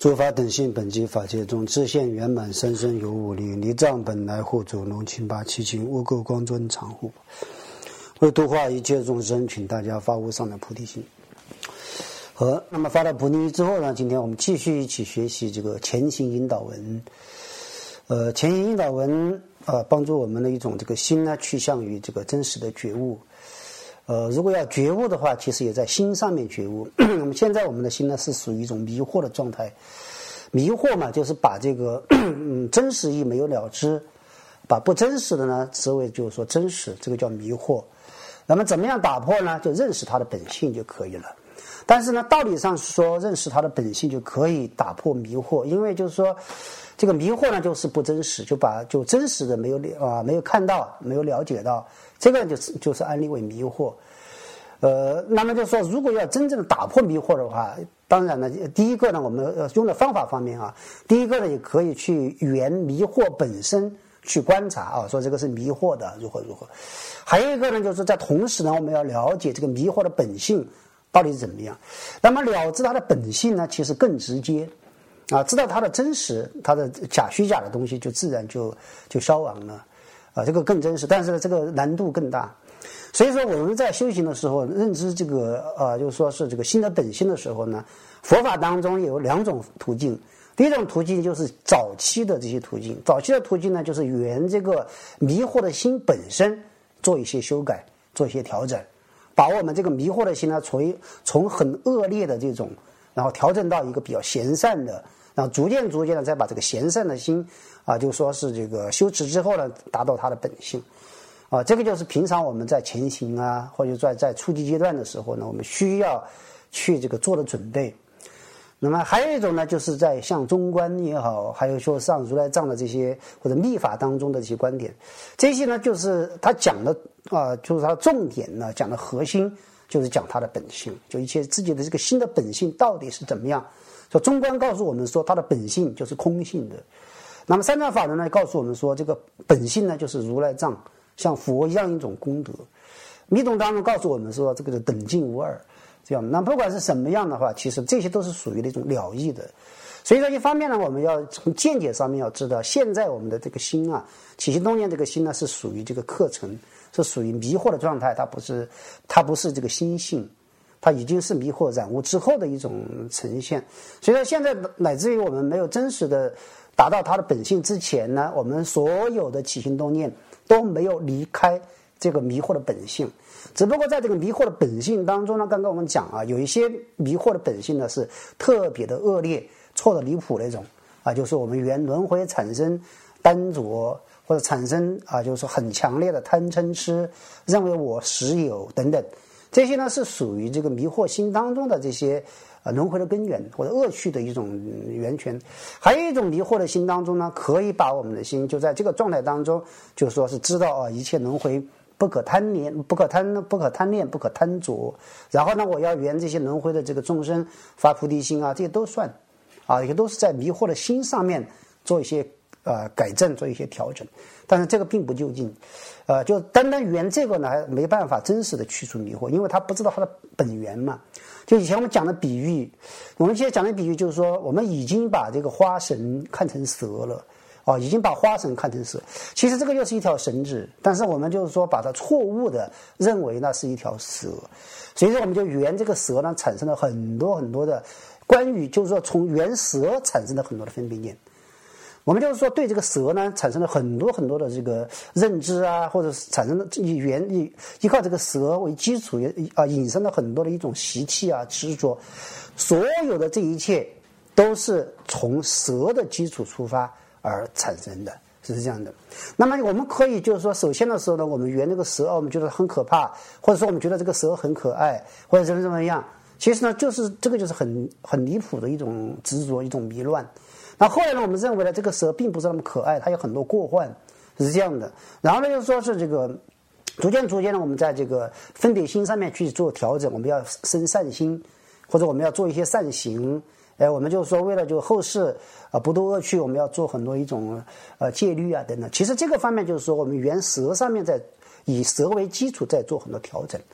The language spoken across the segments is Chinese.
诸法等性本即法界中，自现圆满生生有五力，离障本来护主，龙清八七情，无垢光尊常护。为度化一切众生，请大家发无上的菩提心。好，那么发了菩提心之后呢，今天我们继续一起学习这个前行引导文。前行引导文帮助我们的一种这个心呢，趋向于这个真实的觉悟。如果要觉悟的话，其实也在心上面觉悟。那么现在我们的心呢，是属于一种迷惑的状态。迷惑嘛，就是把这个真实意没有了知，把不真实的呢视为就是说真实，这个叫迷惑。那么怎么样打破呢？就认识它的本性就可以了。但是呢，道理上是说认识它的本性就可以打破迷惑，因为就是说这个迷惑呢就是不真实，就真实的没有看到，没有了解到，这个就是安立为迷惑。那么就是说，如果要真正的打破迷惑的话，当然呢，第一个呢，我们用的方法方面第一个呢，也可以去缘迷惑本身去观察说这个是迷惑的如何。还有一个呢，就是在同时呢，我们要了解这个迷惑的本性到底是怎么样。那么了知它的本性呢，其实更直接知道它的真实，它的虚假的东西就自然就消亡了这个更真实，但是呢，这个难度更大。所以说我们在修行的时候认知这个就是说是这个心的本性的时候呢，佛法当中有两种途径。第一种途径就是早期的这些途径，早期的途径呢，就是缘这个迷惑的心本身做一些修改，做一些调整，把我们这个迷惑的心呢从很恶劣的这种，然后调整到一个比较贤善的，然后逐渐的再把这个贤善的心就说是这个修持之后呢，达到它的本性这个就是平常我们在前行或者在初级阶段的时候呢，我们需要去这个做的准备。那么还有一种呢，就是在像中观也好，还有说上如来藏的这些或者密法当中的这些观点，这些呢就是他讲的就是他重点呢讲的核心就是讲他的本性，就一切自己的这个心的本性到底是怎么样。所以中观告诉我们说，他的本性就是空性的。那么三藏法轮呢告诉我们说，这个本性呢就是如来藏像佛一样一种功德。密宗当中告诉我们说，这个是等尽无二。这样，那不管是什么样的话，其实这些都是属于那种了义的。所以说一方面呢，我们要从见解上面要知道，现在我们的这个心起心动念这个心呢，是属于这个课程，是属于迷惑的状态，它不是这个心性，它已经是迷惑染污之后的一种呈现。所以说现在乃至于我们没有真实的达到它的本性之前呢，我们所有的起心动念都没有离开这个迷惑的本性。只不过在这个迷惑的本性当中呢，刚刚我们讲有一些迷惑的本性呢是特别的恶劣，错的离谱那种就是我们缘轮回产生单着，或者产生就是说很强烈的贪嗔痴，认为我实有等等，这些呢是属于这个迷惑心当中的这些轮回的根源或者恶趣的一种源泉。还有一种迷惑的心当中呢，可以把我们的心就在这个状态当中，就是说是知道一切轮回不可贪恋，不可贪着。然后呢，我要缘这些轮回的这个众生发菩提心这些都算这些都是在迷惑的心上面做一些改正，做一些调整。但是这个并不究竟就单单缘这个呢，还没办法真实的去除迷惑，因为他不知道它的本源嘛。就以前我们讲的比喻，我们现在讲的比喻就是说，我们已经把这个花绳看成蛇了已经把花绳看成蛇，其实这个又是一条绳子，但是我们就是说把它错误的认为那是一条蛇，所以说我们就缘这个蛇呢产生了很多很多的关于就是说从缘蛇产生了很多的分别念。我们就是说对这个蛇呢产生了很多很多的这个认知或者产生了依靠这个蛇为基础引申了很多的一种习气执着，所有的这一切都是从蛇的基础出发而产生的，是这样的。那么我们可以就是说，首先的时候呢，我们缘那个蛇我们觉得很可怕，或者说我们觉得这个蛇很可爱，或者怎么样，其实呢就是这个就是很离谱的一种执着，一种迷乱。那后来呢，我们认为呢，这个蛇并不是那么可爱，它有很多过患，是这样的。然后呢，就是说是这个逐渐呢，我们在这个分别心上面去做调整，我们要生善心，或者我们要做一些善行。我们就是说为了就后世不堕恶趣，我们要做很多一种戒律等等。其实这个方面就是说我们缘蛇上面在以蛇为基础在做很多调整。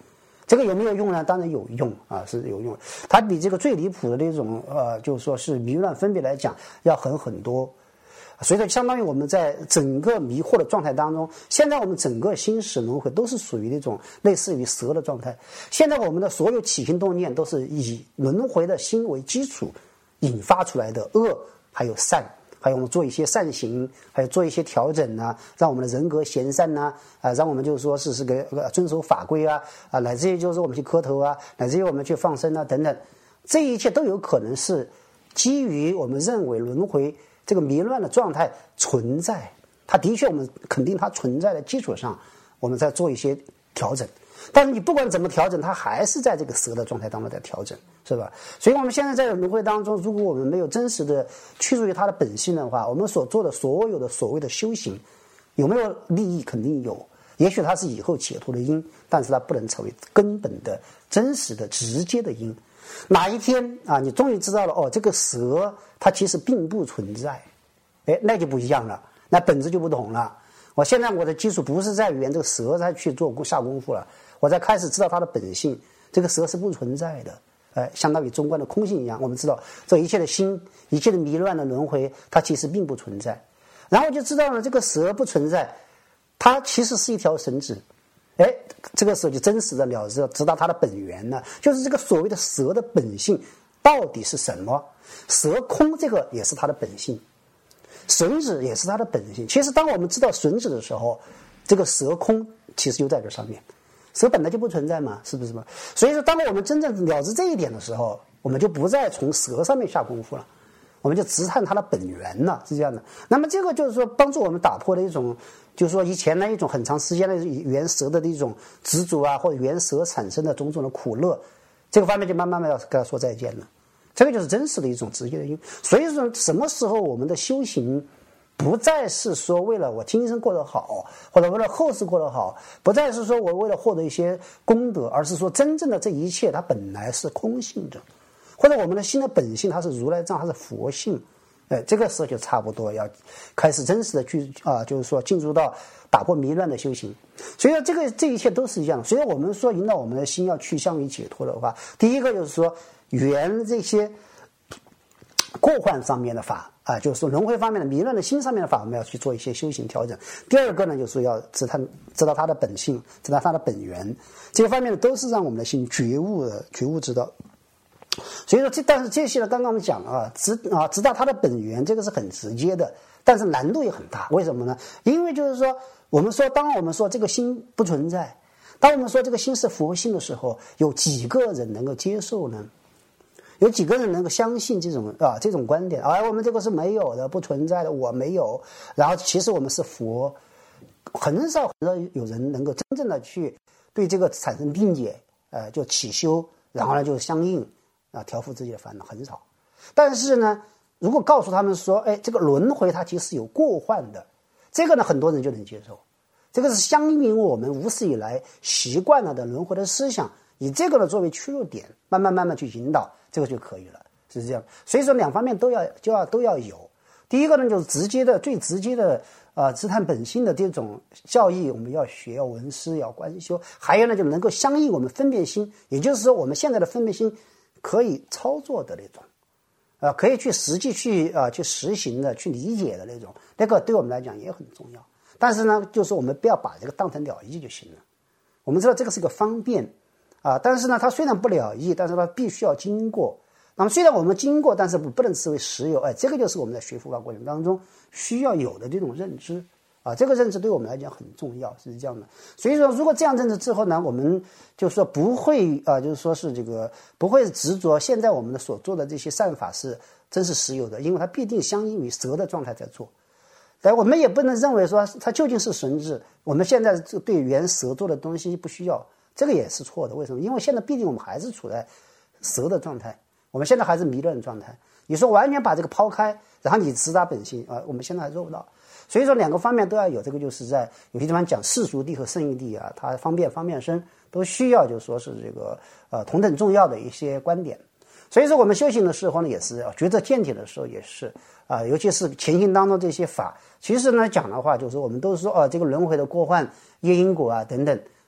这个有没有用呢？当然有用啊，是有用。它比这个最离谱的那种就是说是迷乱分别来讲要狠很多。所以说，相当于我们在整个迷惑的状态当中，现在我们整个心识轮回都是属于那种类似于蛇的状态。现在我们的所有起心动念都是以轮回的心为基础引发出来的恶，还有善，还有我们做一些善行，还有做一些调整呢，让我们的人格贤善呢，让我们就是说是个遵守法规啊，乃至于就是我们去磕头啊，乃至于我们去放生啊等等，这一切都有可能是基于我们认为轮回这个迷乱的状态存在，它的确我们肯定它存在的基础上，我们在做一些调整。但是你不管怎么调整，它还是在这个蛇的状态当中在调整，是吧？所以我们现在在轮回当中，如果我们没有真实的去除于它的本性的话，我们所做的所有的所谓的修行，有没有利益？肯定有。也许它是以后解脱的因，但是它不能成为根本的、真实的、直接的因。哪一天啊，你终于知道了哦，这个蛇它其实并不存在，哎，那就不一样了，那本质就不同了。我现在我的基础不是在于这个蛇再去下功夫了，我在开始知道它的本性，这个蛇是不存在的，相当于中观的空性一样。我们知道这一切的心，一切的迷乱的轮回，它其实并不存在。然后就知道了这个蛇不存在，它其实是一条绳子。哎，这个时候就真实的了知道它的本源呢，就是这个所谓的蛇的本性到底是什么？蛇空这个也是它的本性，绳子也是它的本性。其实当我们知道绳子的时候，这个蛇空其实就在这上面，蛇本来就不存在嘛，是不是嘛？所以说，当我们真正了知这一点的时候，我们就不再从蛇上面下功夫了，我们就直探它的本源了，是这样的。那么这个就是说帮助我们打破的一种，就是说以前的一种很长时间的原蛇的一种执着啊，或者原蛇产生的种种的苦乐，这个方面就慢慢要跟他说再见了。这个就是真实的一种直接的因。所以说，什么时候我们的修行不再是说为了我今生过得好，或者为了后世过得好，不再是说我为了获得一些功德，而是说真正的这一切它本来是空性的，或者我们的心的本性它是如来藏，它是佛性。这个时候就差不多要开始真实的去就是说进入到打破迷乱的修行。所以说这一切都是一样。所以我们说引导我们的心要去向于解脱的话，第一个就是说圆这些过患上面的法就是说轮回方面的迷乱的心上面的法，我们要去做一些修行调整。第二个呢，就是要知道它的本性，知道它的本源，这些方面都是让我们的心觉悟知道。所以说但是这些呢，刚刚我们讲了知道它的本源，这个是很直接的，但是难度也很大。为什么呢？因为就是说当我们说这个心不存在，当我们说这个心是佛性的时候，有几个人能够接受呢？有几个人能够相信这种观点？我们这个是没有的，不存在的，我没有。然后其实我们是佛，很少有人能够真正的去对这个产生并解，就起修，然后呢就相应调伏自己的烦恼，很少。但是呢，如果告诉他们说，这个轮回它其实有过患的，这个呢很多人就能接受。这个是相应我们无始以来习惯了的轮回的思想，以这个呢作为切入点，慢慢去引导，这个就可以了，是这样。所以说两方面都要有。第一个呢，就是最直接的自探本性的这种教义，我们要学，要闻思，要观修。还有呢，就能够相应我们分辨心，也就是说我们现在的分辨心可以操作的那种，可以去实际去实行的、去理解的那种，那个对我们来讲也很重要。但是呢，就是我们不要把这个当成了义就行了。我们知道这个是个方便但是呢，它虽然不了义，但是它必须要经过。那么虽然我们经过，但是不能视为实有。这个就是我们在学佛法过程当中需要有的这种认知这个认知对我们来讲很重要，是这样的。所以说，如果这样认知之后呢，我们就说不会就是说是这个不会执着现在我们的所做的这些善法是真是实有的，因为它必定相应于蛇的状态在做。但我们也不能认为说它究竟是神智，我们现在对原蛇做的东西不需要，这个也是错的。为什么？因为现在毕竟我们还是处在蛇的状态，我们现在还是迷乱的状态。你说完全把这个抛开，然后你直达本性我们现在还做不到。所以说两个方面都要有，这个就是在有些地方讲世俗谛和圣义谛它方便深，都需要就是说是这个同等重要的一些观点。所以说我们修行的时候呢，也是觉着见体的时候也是尤其是前行当中这些法，其实呢讲的话就是我们都是说这个轮回的过患、业因果等等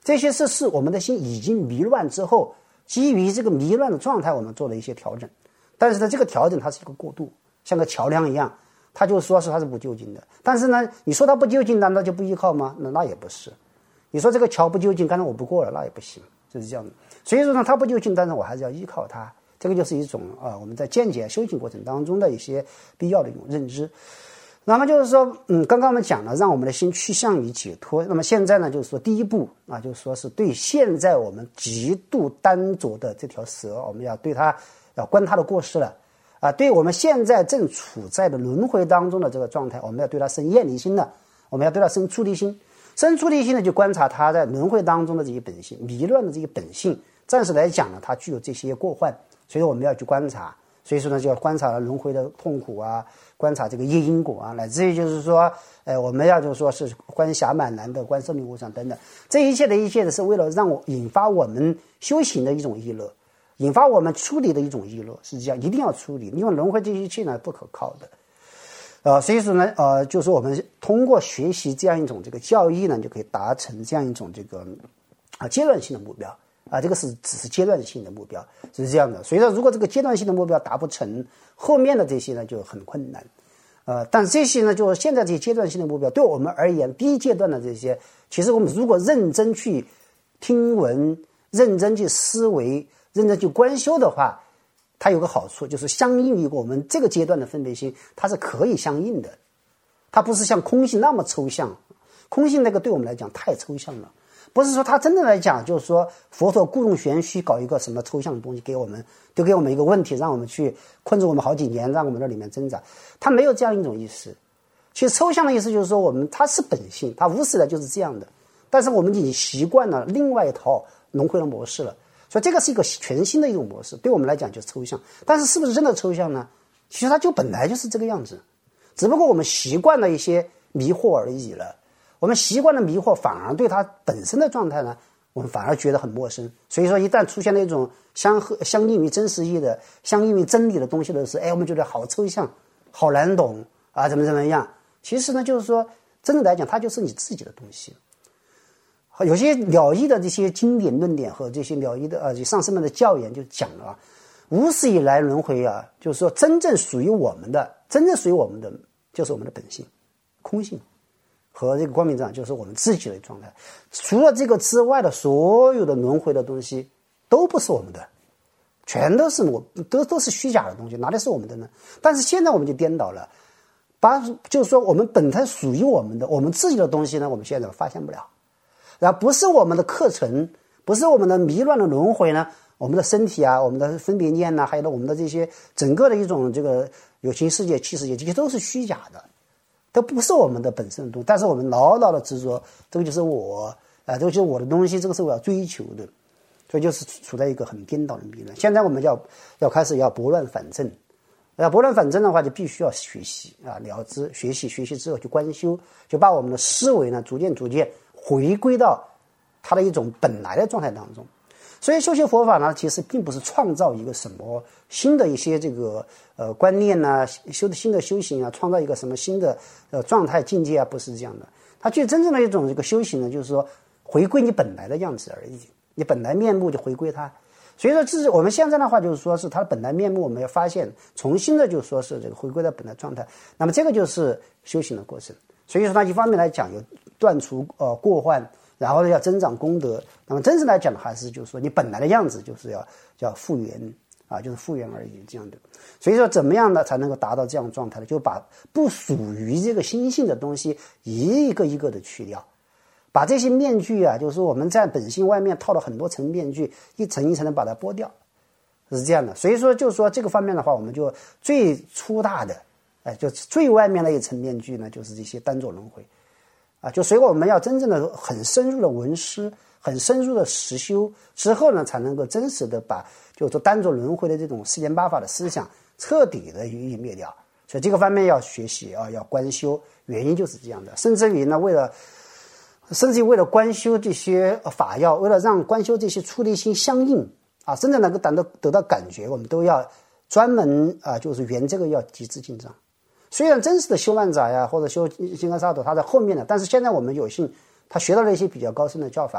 这些是我们的心已经迷乱之后，基于这个迷乱的状态，我们做了一些调整。但是呢，这个调整它是一个过渡，像个桥梁一样，它就说是它是不究竟的。但是呢，你说它不究竟，难道就不依靠吗？那也不是。你说这个桥不究竟，刚才我不过了，那也不行，就是这样的。所以说呢，它不究竟，但是我还是要依靠它。这个就是一种我们在见解修行过程当中的一些必要的一种认知。那么就是说，刚刚我们讲了，让我们的心趋向于解脱。那么现在呢，就是说第一步就是说是对现在我们极度单着的这条蛇，我们要对它要观它的过失了对我们现在正处在的轮回当中的这个状态，我们要对它生厌离心的，我们要对它生出离心。生出离心呢，就观察它在轮回当中的这些本性，迷乱的这些本性。暂时来讲呢，它具有这些过患，所以我们要去观察。所以说呢，就要观察轮回的痛苦观察这个业因果乃至于就是说，我们要就是说是观暇满难的，观生命无常等等，这一切的是为了让我引发我们修行的一种意乐，引发我们处理的一种意乐，是这样，一定要处理，因为轮回这一切呢不可靠的。所以说呢，就是我们通过学习这样一种这个教义呢，就可以达成这样一种这个阶段性的目标。这个只是阶段性的目标，是这样的。所以说，如果这个阶段性的目标达不成，后面的这些呢就很困难。但这些呢，就是现在这些阶段性的目标，对我们而言，第一阶段的这些，其实我们如果认真去听闻、认真去思维、认真去观修的话，它有个好处，就是相应于我们这个阶段的分别心，它是可以相应的。它不是像空性那么抽象，空性那个对我们来讲太抽象了。不是说他真的来讲，就是说佛陀故弄玄虚，搞一个什么抽象的东西给我们，就给我们一个问题，让我们去困住我们好几年，让我们在里面挣扎。他没有这样一种意思。其实抽象的意思就是说，它是本性，它无始的就是这样的。但是我们已经习惯了另外一套轮回的模式了，所以这个是一个全新的一种模式，对我们来讲就是抽象。但是是不是真的抽象呢？其实它就本来就是这个样子，只不过我们习惯了一些迷惑而已了。我们习惯了迷惑，反而对它本身的状态呢，我们反而觉得很陌生。所以说，一旦出现了一种相应于真实意的、相应于真理的东西的时候，我们觉得好抽象、好难懂怎么样？其实呢，就是说，真的来讲，它就是你自己的东西。有些了义的这些经典论点和这些了义的上师们的教言就讲了无始以来轮回就是说真正属于我们的就是我们的本性、空性。和这个光明正就是我们自己的状态，除了这个之外的所有的轮回的东西都不是我们的，全都是都是虚假的东西，哪里是我们的呢？但是现在我们就颠倒了，就是说我们本来属于我们的，我们自己的东西呢，我们现在发现不了，然后不是我们的课程，不是我们的迷乱的轮回呢，我们的身体我们的分别念还有我们的这些整个的一种这个有情世界、气世界，这些都是虚假的。都不是我们的本身的东西，但是我们牢牢的执着，这个就是我这个就是我的东西，这个是我要追求的，所以就是处在一个很颠倒的迷乱。现在我们要开始要拨乱反正，拨乱反正的话，就必须要学习了知，学习之后去观修，就把我们的思维呢逐渐回归到它的一种本来的状态当中。所以修习佛法呢，其实并不是创造一个什么新的一些这个观念新的修行创造一个什么新的状态境界不是这样的。它最真正的一种这个修行呢，就是说回归你本来的样子而已，你本来面目就回归它。所以说，这是我们现在的话，就是说是它的本来面目，我们要发现，重新的就是说是这个回归到本来状态。那么这个就是修行的过程。所以说，它一方面来讲有断除过患。然后呢，要增长功德。那么真正来讲的还是就是说，你本来的样子就是要复原就是复原而已这样的。所以说，怎么样呢才能够达到这样的状态呢？就把不属于这个心性的东西一个一个的去掉，把这些面具就是说我们在本性外面套了很多层面具，一层一层的把它剥掉，是这样的。所以说，就是说这个方面的话，我们就最粗大的，就最外面的一层面具呢，就是这些单着轮回。就所以我们要真正的很深入的闻思，很深入的实修之后呢，才能够真实的把就是说单着轮回的这种四言八法的思想彻底的予以灭掉。所以这个方面要学习要观修，原因就是这样的。甚至于为了观修这些法要，为了让观修这些出离心相应真正能够得到感觉，我们都要专门就是圆这个要极致进藏。虽然真实的修万杂或者修金刚萨埵它在后面的，但是现在我们有幸他学到了一些比较高深的教法，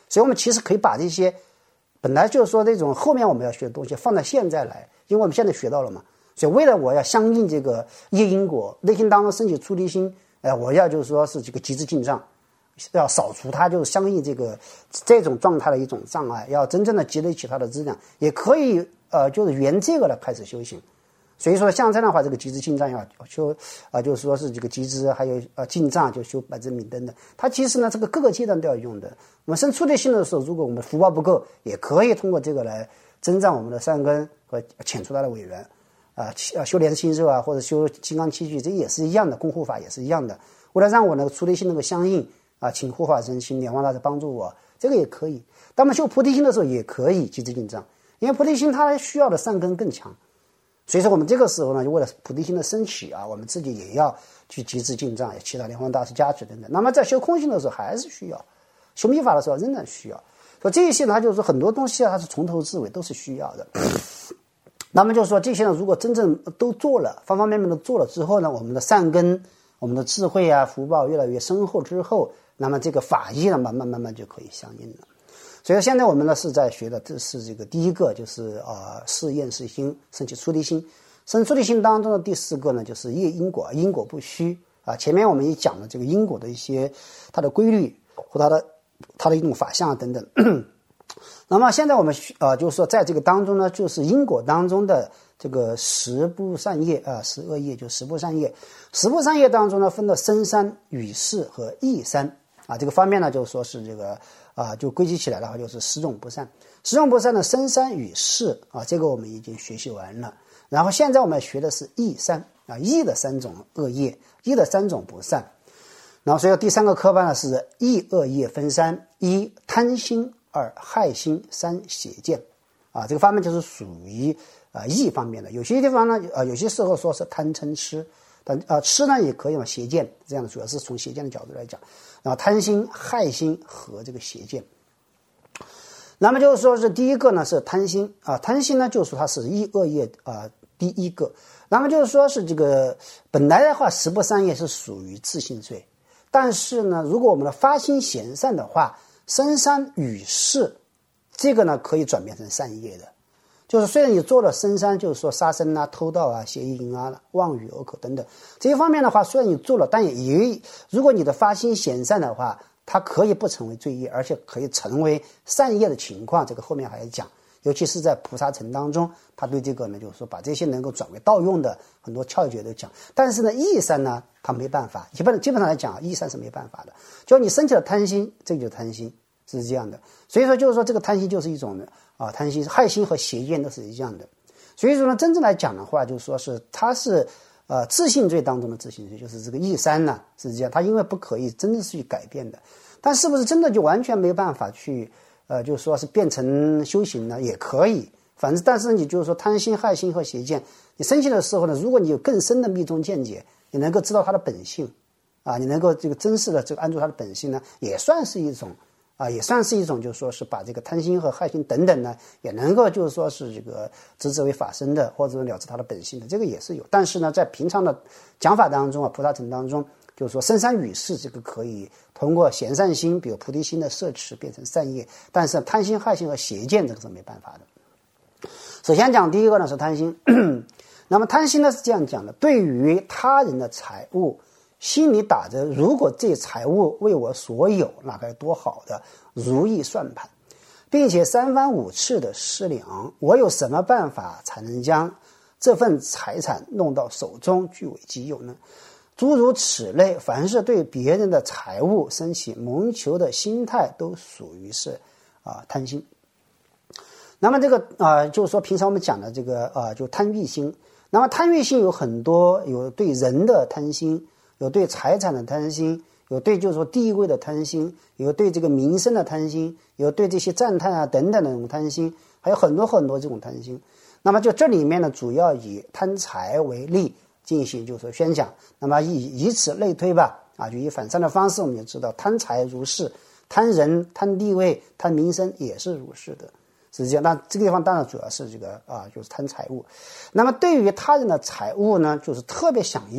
所以我们其实可以把这些本来就是说这种后面我们要学的东西放到现在来，因为我们现在学到了嘛。所以为了我要相应这个业因果，内心当中升起出离心，我要就是说是这个极致进障，要扫除它就是相应这种状态的一种障碍，要真正的积累起它的质量，也可以就是沿这个来开始修行。所以说像这样的话，这个极致进障要修就是说是这个极致还有进障就修百正明灯的，它其实呢这个各个阶段都要用的。我们生出离心的时候，如果我们福报不够，也可以通过这个来增长我们的善根和遣除它的违缘修莲心咒或者修金刚七具，这也是一样的，供护法也是一样的。为了让我那个出离心能够相应请护法神请莲花大师帮助我，这个也可以。当我们修菩提心的时候，也可以极致进障，因为菩提心它需要的善根更强。所以说我们这个时候呢，就为了菩提心的升起我们自己也要去极致进障，也祈祷莲花大师加持等等。那么在修空性的时候还是需要，修密法的时候仍然需要。所以这些呢，它就是说很多东西它是从头至尾都是需要的。那么就是说这些呢，如果真正都做了，方方面面都做了之后呢，我们的善根、我们的智慧福报越来越深厚之后，那么这个法义呢，慢慢就可以相应了。所以现在我们呢是在学的，这是这个第一个就是是厌是心，升起出离心。升出离心当中的第四个呢，就是业因果，因果不虚前面我们也讲了这个因果的一些它的规律和它的一种法相等等。那么现在我们就是说在这个当中呢，就是因果当中的这个十不善业十恶业，就十不善业。十不善业当中呢，分了身三、语事和意三这个方面呢，就是说是这个就归集起来的话，就是十种不善。十种不善的身三语事这个我们已经学习完了。然后现在我们学的是意三意的三种恶业，意的三种不善。然后所以第三个科班呢是意恶业分三：一贪心，二害心，三邪见这个方面就是属于意方面的。有些地方呢有些时候说是贪嗔痴，但痴呢也可以邪见，这样的主要是从邪见的角度来讲。然后贪心、害心和这个邪见。那么就是说是第一个呢是贪心贪心呢就是说它是意恶业第一个。那么就是说是这个本来的话十不善业是属于自性罪，但是呢如果我们的发心贤善的话，身三语事这个呢可以转变成善业的。就是虽然你做了身三，就是说杀生偷盗邪淫妄语恶口等等这一方面的话，虽然你做了，但也如果你的发心贤善的话，它可以不成为罪业，而且可以成为善业的情况，这个后面还要讲。尤其是在菩萨城当中，他对这个呢就是说把这些能够转为道用的很多窍诀都讲。但是呢意三呢他没办法，基本上来讲意三是没办法的。就你升起了贪心，这个就是贪心，是这样的。所以说就是说这个贪心就是一种贪心、害心和邪见都是一样的。所以说呢真正来讲的话，就是说是它是自性罪当中的自性罪，就是这个意三呢是这样，它因为不可以真正是去改变的。但是不是真的就完全没办法去就是说是变成修行呢？也可以，反正但是你就是说贪心、害心和邪见，你升起的时候呢，如果你有更深的密宗见解，你能够知道它的本性你能够这个真实的这个按住它的本性呢，也算是一种就是说是把这个贪心和害心等等呢，也能够就是说是这个直指为法身的，或者了知它的本性的，这个也是有。但是呢在平常的讲法当中菩萨城当中，就是说身三语事这个可以通过贤善心，比如菩提心的摄持变成善业，但是贪心、害心和邪见这个是没办法的。首先讲第一个呢是贪心那么贪心呢是这样讲的：对于他人的财物，心里打着如果这财物为我所有，那该多好的如意算盘，并且三番五次的思量，我有什么办法才能将这份财产弄到手中据为己有呢？诸如此类，凡是对别人的财物升起谋求的心态，都属于是贪心。那么这个就是说平常我们讲的这个就贪欲心。那么贪欲心有很多，有对人的贪心，有对财产的贪心，有对就是说地位的贪心，有对这个名声的贪心，有对这些赞叹等等的这种贪心，还有很多很多这种贪心。那么就这里面呢，主要以贪财为例进行就是说宣讲。那么以此类推吧就以反善的方式，我们就知道贪财如是，贪人、贪地位、贪名声也是如是的，是这样。那这个地方当然主要是这个就是贪财物。那么对于他人的财物呢，就是特别想要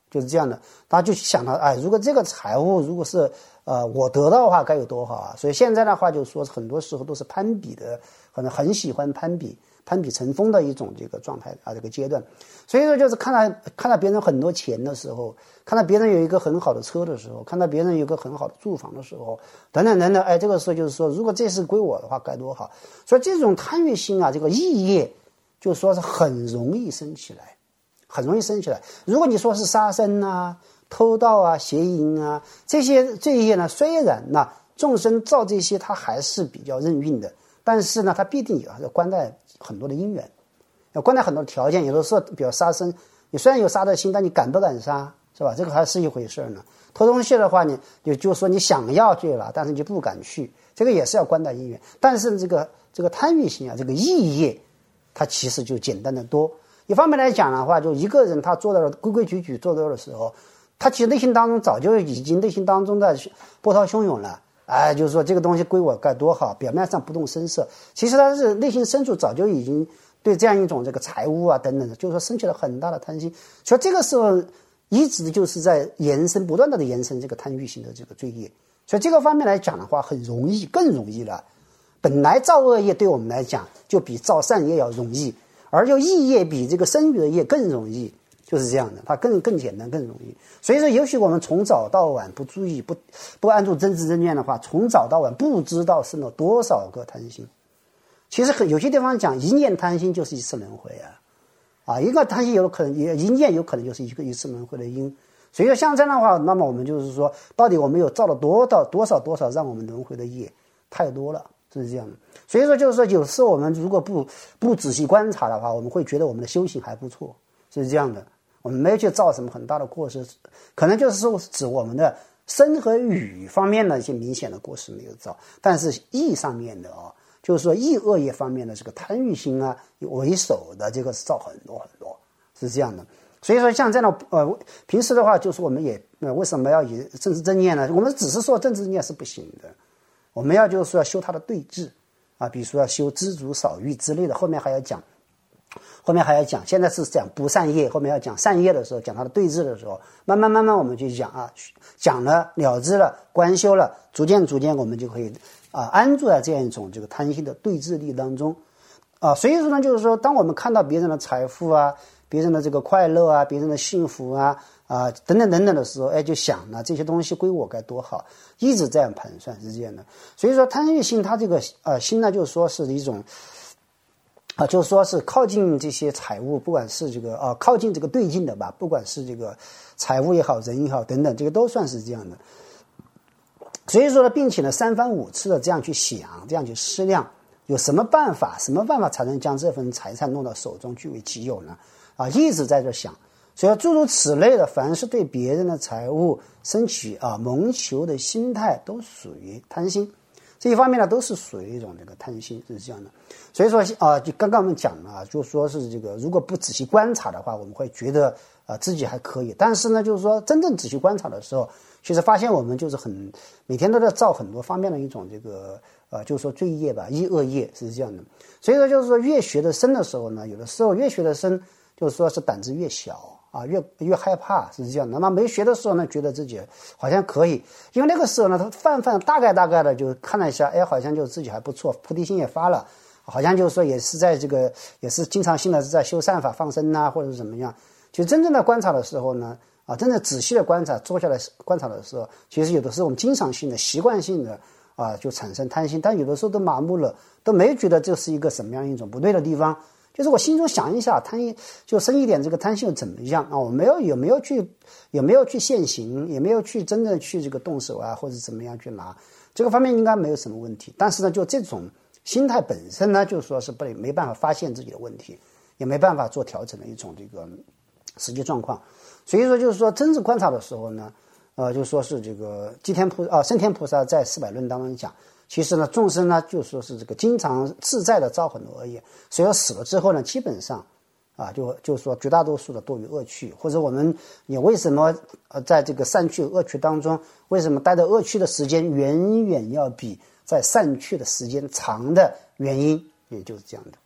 就是这样的。大家就想到，哎，如果这个财物如果是我得到的话，该有多好啊！所以现在的话，就是说很多时候都是攀比的，可能很喜欢攀比成风的一种这个状态啊，这个阶段。所以说，就是看到别人很多钱的时候，看到别人有一个很好的车的时候，看到别人有一个很好的住房的时候，等等等等，哎，这个时候就是说，如果这是归我的话，该多好！所以这种贪欲心啊，这个意业，就说是很容易生起来，很容易生起来。如果你说是杀生啊、偷盗啊、邪淫啊这些罪业呢，虽然呢众生造这些他还是比较任运的，但是呢，他必定也要关在很多的因缘。要关在很多条件，有的时候比如杀生，你虽然有杀的心，但你敢不敢杀，是吧？这个还是一回事呢。偷东西的话，你就是说你想要去了，但是你就不敢去，这个也是要关在因缘。但是这个贪欲心啊，这个意业，它其实就简单的多。一方面来讲的话，就一个人他做到了规规矩矩做到的时候，他其实内心当中早就已经内心当中的波涛汹涌了。哎，就是说这个东西归我该多好，表面上不动声色，其实他是内心深处早就已经对这样一种这个财物啊等等的，就是说升起了很大的贪心。所以这个时候一直就是在延伸，不断的延伸这个贪欲性的这个罪业。所以这个方面来讲的话，很容易，更容易了。本来造恶业对我们来讲就比造善业要容易，而就意业比这个生育的业更容易，就是这样的，它更简单，更容易。所以说，也许我们从早到晚不注意，不按住真知真念的话，从早到晚不知道生了多少个贪心。其实有些地方讲一念贪心就是一次轮回啊，一个贪心有可能一念有可能就是一次轮回的因。所以说像这样的话，那么我们就是说，到底我们有造了多少让我们轮回的业，太多了，是这样的。所以说就是说，有时候我们如果不仔细观察的话，我们会觉得我们的修行还不错，是这样的。我们没有去造什么很大的过失，可能就是说指我们的身和语方面的一些明显的过失没有造，但是意上面的就是说意恶业方面的这个贪欲心啊为首的这个是造很多很多，是这样的。所以说像这样的平时的话，就是我们也为什么要以正知正念呢？我们只是说正知正念是不行的，我们要就是说要修它的对治啊，比如说要修知足少欲之类的，后面还要讲。现在是讲不善业，后面要讲善业的时候，讲它的对治的时候，慢慢我们就讲啊，讲了了之了，观修了，逐渐我们就可以安住在这样一种这个贪心的对治力当中啊。所以说呢，就是说，当我们看到别人的财富啊，别人的这个快乐啊，别人的幸福啊等等的时候，哎，就想呢这些东西归我该多好，一直这样盘算是这样的。所以说贪欲心它这个心呢，就是说是一种。就是说是靠近这些财物，不管是这个靠近这个对境的吧，不管是这个财物也好，人也好等等，这个都算是这样的。所以说呢，并且呢三番五次的这样去想，这样去思量，有什么办法才能将这份财产弄到手中据为己有呢？一直在这想。所以诸如此类的，凡是对别人的财物升起蒙求的心态，都属于贪心。这一方面呢，都是属于一种这个贪心，是这样的。所以说就刚刚我们讲了就说是这个，如果不仔细观察的话，我们会觉得自己还可以。但是呢，就是说真正仔细观察的时候，其实发现我们就是每天都在造很多方面的一种这个就是说罪业吧，意恶业是这样的。所以说就是说越学得深的时候呢，有的时候越学得深，就是说是胆子越小。越害怕是这样的。那么没学的时候呢，觉得自己好像可以，因为那个时候呢，他泛大概的就看了一下，哎，好像就自己还不错，菩提心也发了，好像就是说也是在这个也是经常性的是在修善法放生啊，或者是怎么样。其实真正的观察的时候呢，真正仔细的观察，坐下来观察的时候，其实有的时候我们经常性的习惯性的就产生贪心，但有的时候都麻木了，都没觉得这是一个什么样一种不对的地方。就是我心中想一下，就生一点这个贪心又怎么样我有没有去现行，也没有去真的去这个动手或者怎么样去拿，这个方面应该没有什么问题。但是呢，就这种心态本身呢，就是说是没办法发现自己的问题，也没办法做调整的一种这个实际状况。所以说就是说真正观察的时候呢，就说是这个升天菩萨在400论当中讲。其实呢，众生呢，就说是这个经常自在的造很多恶业，所以说死了之后呢，基本上就说绝大多数的多于恶趣，或者你为什么在这个善趣恶趣当中，为什么待在恶趣的时间远远要比在善趣的时间长的原因，也就是这样的。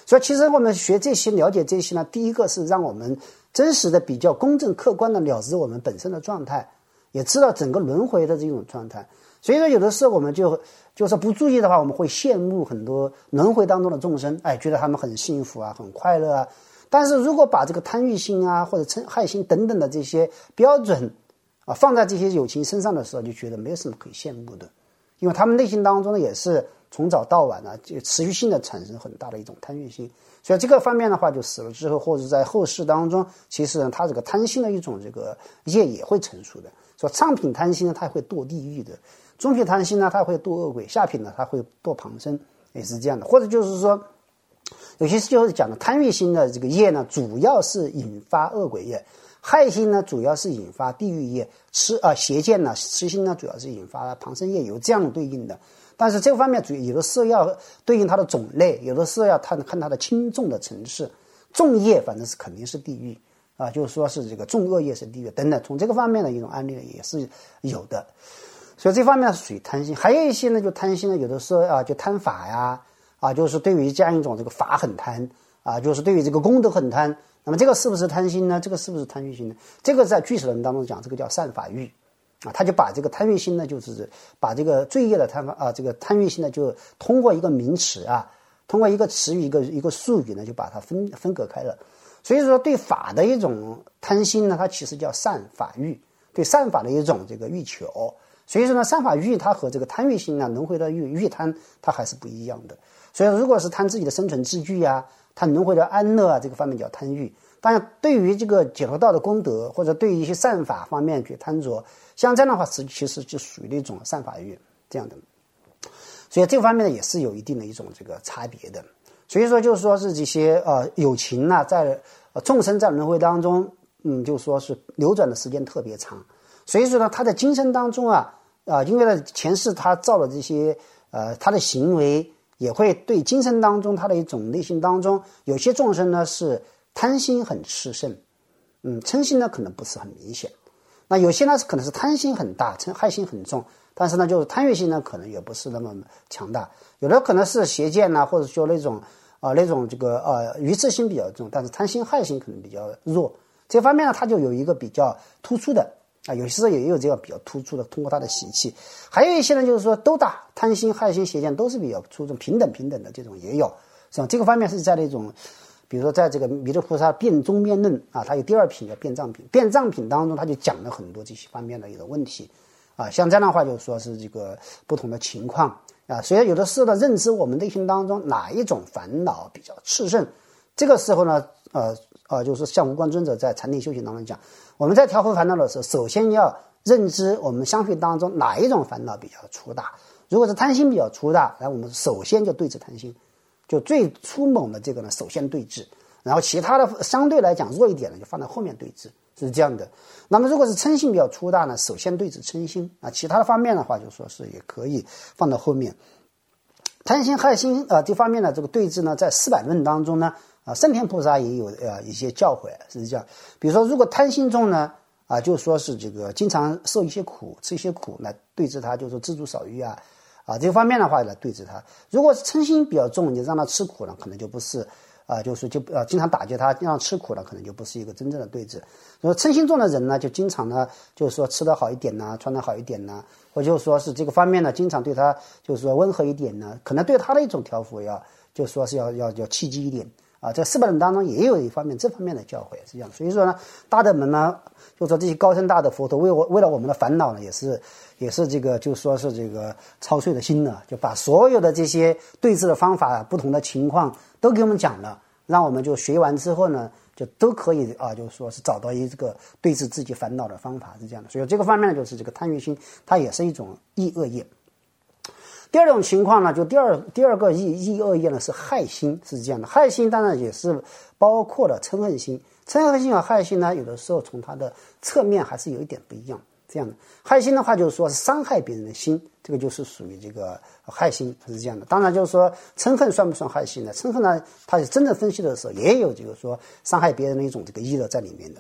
所以其实我们学这些了解这些呢，第一个是让我们真实的比较公正客观的了知我们本身的状态，也知道整个轮回的这种状态。所以说有的时候我们就是不注意的话，我们会羡慕很多轮回当中的众生，觉得他们很幸福啊，很快乐啊。但是如果把这个贪欲心啊或者嗔害心等等的这些标准放在这些有情身上的时候，就觉得没有什么可以羡慕的，因为他们内心当中呢也是从早到晚就持续性的产生很大的一种贪欲心。所以这个方面的话，就死了之后或者在后世当中，其实呢他这个贪心的一种这个业也会成熟的。说上品贪心呢，他会堕地狱的；中品贪心呢，他会堕恶鬼；下品呢，他会堕旁生，也是这样的。或者就是说，有些就是讲的贪欲心的这个业呢，主要是引发恶鬼业；害心呢，主要是引发地狱业；邪见呢，痴心呢，主要是引发旁生业，有这样对应的。但是这个方面有的时候要对应它的种类，有的时候要看它的轻重的层次。重业反正是肯定是地狱就是说是这个重恶业是地狱等等，从这个方面的一种案例也是有的。所以这方面是属于贪心。还有一些呢，就贪心呢，有的时候就贪法呀就是对于这样一种这个法很贪就是对于这个功德很贪。那么这个是不是贪心呢？这个是不是贪欲心呢？这个在俱舍论当中讲，这个叫善法欲他就把这个贪欲心呢，就是把这个罪业的这个贪欲心呢，就通过一个名词通过一个词语一个术语呢，就把它分隔开了。所以说对法的一种贪心呢，它其实叫善法欲，对善法的一种这个欲求。所以说呢，善法欲它和这个贪欲心呢，轮回的欲贪它还是不一样的。所以如果是贪自己的生存之具贪轮回的安乐这个方面叫贪欲。当然对于这个解脱道的功德或者对于一些善法方面去贪着，像这样的话其实就属于一种善法欲这样的。所以这方面呢也是有一定的一种这个差别的。所以说就是说是这些有情在众生在轮回当中就说是流转的时间特别长。所以说呢他的今生当中因为呢前世他造了这些他的行为也会对今生当中他的一种内心当中，有些众生呢是贪心很炽盛嗔心呢可能不是很明显。那有些呢可能是贪心很大，害心很重，但是呢就是贪欲心呢可能也不是那么强大。有的可能是邪见或者说那种这个愚痴心比较重，但是贪心害心可能比较弱。这方面呢它就有一个比较突出的有些时候也有这个比较突出的，通过它的习气。还有一些呢就是说都大，贪心害心邪见都是比较出众，平等的这种也有。是吧？这个方面是在那种比如说在这个弥勒菩萨辩中辩论它有第二品叫辩障品，辩障品当中他就讲了很多这些方面的一个问题像这样的话就是说是这个不同的情况所以有的时候呢认知我们内心当中哪一种烦恼比较炽盛，这个时候呢就是像无观尊者在禅定修行当中讲，我们在调伏烦恼的时候，首先要认知我们相续当中哪一种烦恼比较粗大。如果是贪心比较粗大，然后我们首先就对治贪心，就最粗猛的这个呢首先对治，然后其他的相对来讲弱一点呢就放在后面对治，是这样的。那么如果是嗔心比较粗大呢，首先对治嗔心其他的方面的话就说是也可以放到后面。贪心害心这方面呢这个对治呢在四百论当中呢圣天菩萨也有一些教诲是这样。比如说如果贪心重呢就说是这个经常受一些苦，吃一些苦来对治他，就是说知足少欲这方面的话来对治他。如果是嗔心比较重，你让他吃苦呢可能就不是就是经常打击他，让他吃苦了可能就不是一个真正的对治。所以嗔心重的人呢就经常呢就是说吃得好一点穿得好一点或者就是说是这个方面呢经常对他就是说温和一点可能对他的一种调伏就说是要契机一点在四百论当中也有一方面这方面的教诲是这样。所以说呢大德们呢就说这些高深大的佛陀为了我们的烦恼呢也是这个就说是这个操碎的心呢，就把所有的这些对治的方法不同的情况都给我们讲了，让我们就学完之后呢就都可以就是说是找到一个对治自己烦恼的方法是这样的。所以这个方面呢就是这个贪欲心它也是一种意恶业。第二种情况呢就第二个意恶业呢是害心是这样的。害心当然也是包括了嗔恨心，嗔恨心和害心呢有的时候从它的侧面还是有一点不一样这样的。害心的话就是说是伤害别人的心，这个就是属于这个害心是这样的。当然就是说嗔恨算不算害心呢？嗔恨呢它真正分析的时候也有这个说伤害别人的一种这个意乐在里面的。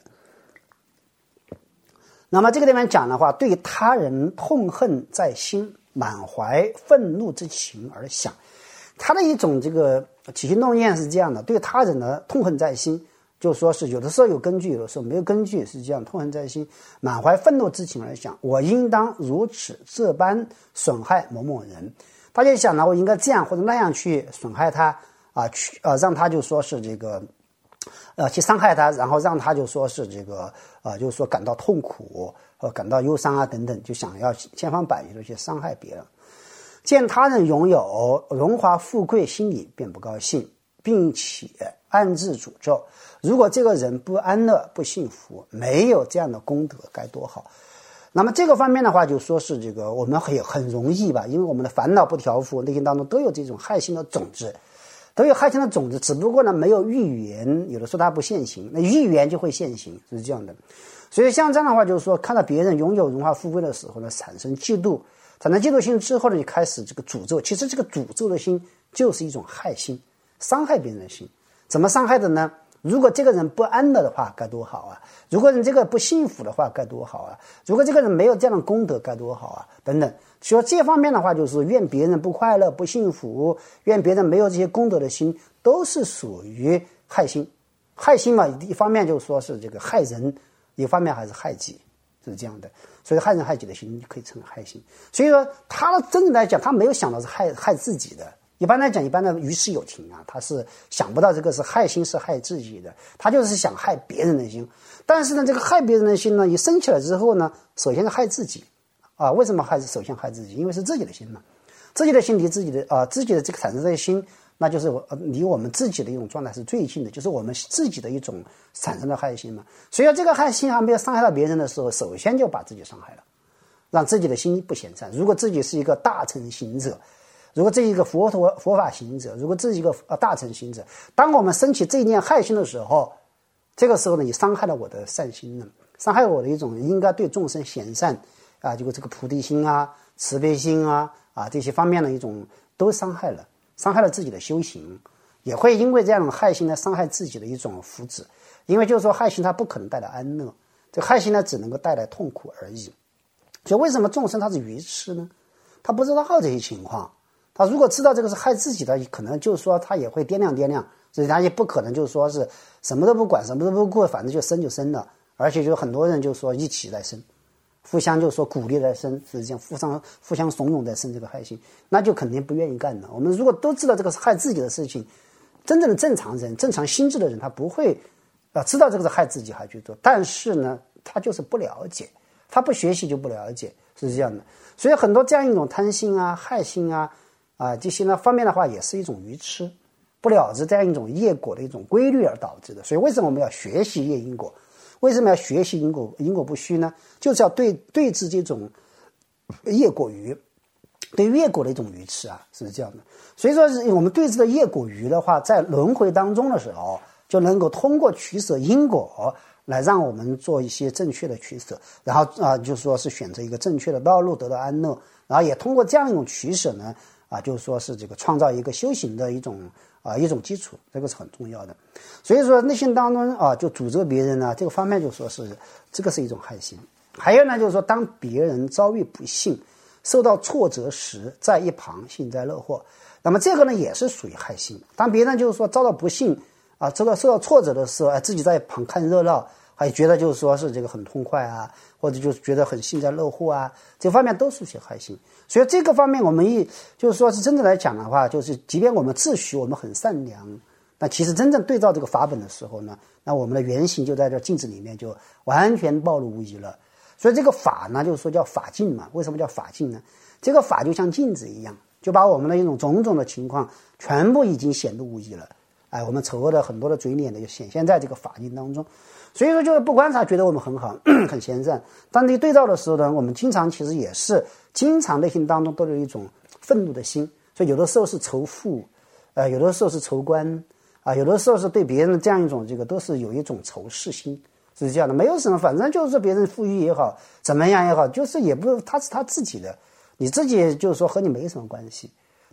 那么这个地方讲的话，对他人痛恨在心，满怀愤怒之情而想， 他的一种这个起心动念是这样的，对他人呢痛恨在心，就说是有的时候有根据，有的时候没有根据，是这样痛恨在心，满怀愤怒之情而想，我应当如此这般损害某某人。他就想呢，我应该这样或者那样去损害他让他就说是这个去伤害他，然后让他就说是这个就是说感到痛苦感到忧伤等等，就想要千方百计的去伤害别人。见他人拥有荣华富贵，心里便不高兴，并且暗自诅咒，如果这个人不安乐不幸福，没有这样的功德该多好。那么这个方面的话，就说是这个我们很容易吧，因为我们的烦恼不调伏，内心当中都有这种害心的种子，只不过呢没有预言，有的时候它不现行，那预言就会现行，是这样的。所以像这样的话，就是说看到别人拥有荣华富贵的时候呢，产生嫉妒心之后呢，就开始这个诅咒。其实这个诅咒的心就是一种害心，伤害别人的心。怎么伤害的呢？如果这个人不安乐的话该多好啊，如果人这个不幸福的话该多好啊，如果这个人没有这样的功德该多好啊，等等。所以这方面的话，就是愿别人不快乐不幸福，愿别人没有这些功德的心，都是属于害心。害心嘛，一方面就是说是这个害人，一方面还是害己，是这样的。所以害人害己的心可以称为害心。所以说他真正来讲，他没有想到是害自己的。一般来讲，一般的于事有情啊，他是想不到这个是害心是害自己的，他就是想害别人的心。但是呢，这个害别人的心呢，一升起来之后呢，首先是害自己啊。为什么首先害自己？因为是自己的心嘛，自己的心离自己的自己的这个产生的心，那就是离我们自己的一种状态是最近的，就是我们自己的一种产生的害心嘛。所以这个害心还没有伤害到别人的时候，首先就把自己伤害了，让自己的心不闲散。如果自己是一个大乘行者，如果这一个佛法行者，如果这一个大乘行者，当我们升起这一念害心的时候，这个时候呢，你伤害了我的善心呢，伤害我的一种应该对众生贤善啊，这个菩提心啊、慈悲心啊这些方面的一种都伤害了自己的修行，也会因为这样的害心呢伤害自己的一种福祉。因为就是说害心它不可能带来安乐，这害心呢只能够带来痛苦而已。所以为什么众生他是愚痴呢？他不知道这些情况。他如果知道这个是害自己的，可能就是说他也会掂量，所以他也不可能就是说是什么都不管什么都不顾，反正就生了。而且就很多人就说一起在生，互相就说鼓励在生，是这样互相怂恿在生这个害心，那就肯定不愿意干的。我们如果都知道这个是害自己的事情，真正的正常人正常心智的人，他不会知道这个是害自己还去做，但是呢他就是不了解，他不学习就不了解，是这样的。所以很多这样一种贪心啊害心这些呢方面的话，也是一种愚痴，不了知这样一种业果的一种规律而导致的。所以为什么我们要学习业因果？为什么要学习因果不虚呢？就是要对治这种业果愚，对业果的一种愚痴是这样的。所以说我们对治的业果愚的话，在轮回当中的时候，就能够通过取舍因果来让我们做一些正确的取舍，然后就是说是选择一个正确的道路得到安乐，然后也通过这样一种取舍呢就是说是这个创造一个修行的一种基础，这个是很重要的。所以说内心当中就诅咒别人这个方面就说是这个是一种害心。还有呢，就是说当别人遭遇不幸受到挫折时，在一旁幸灾乐祸，那么这个呢也是属于害心。当别人就是说遭到不幸受到挫折的时候自己在一旁看热闹，还觉得就是说是这个很痛快或者就是觉得很幸灾乐祸这方面都属于害心。所以这个方面我们就是说是真正来讲的话，就是即便我们自诩我们很善良，那其实真正对照这个法本的时候呢，那我们的原型就在这镜子里面就完全暴露无遗了。所以这个法呢，就是说叫法镜嘛。为什么叫法镜呢？这个法就像镜子一样，就把我们的一种种种的情况全部已经显露无遗了。我们丑恶的很多的嘴脸呢，就显现在这个法镜当中。所以说就是不观察觉得我们很好很贤善，当你对照的时候呢，我们经常其实也是经常内心当中都有一种愤怒的心。所以有的时候是仇富有的时候是仇官有的时候是对别人这样一种这个都是有一种仇视心，是这样的。没有什么，反正就是别人富裕也好怎么样也好，就是也不他是他自己的，你自己就是说和你没什么关系。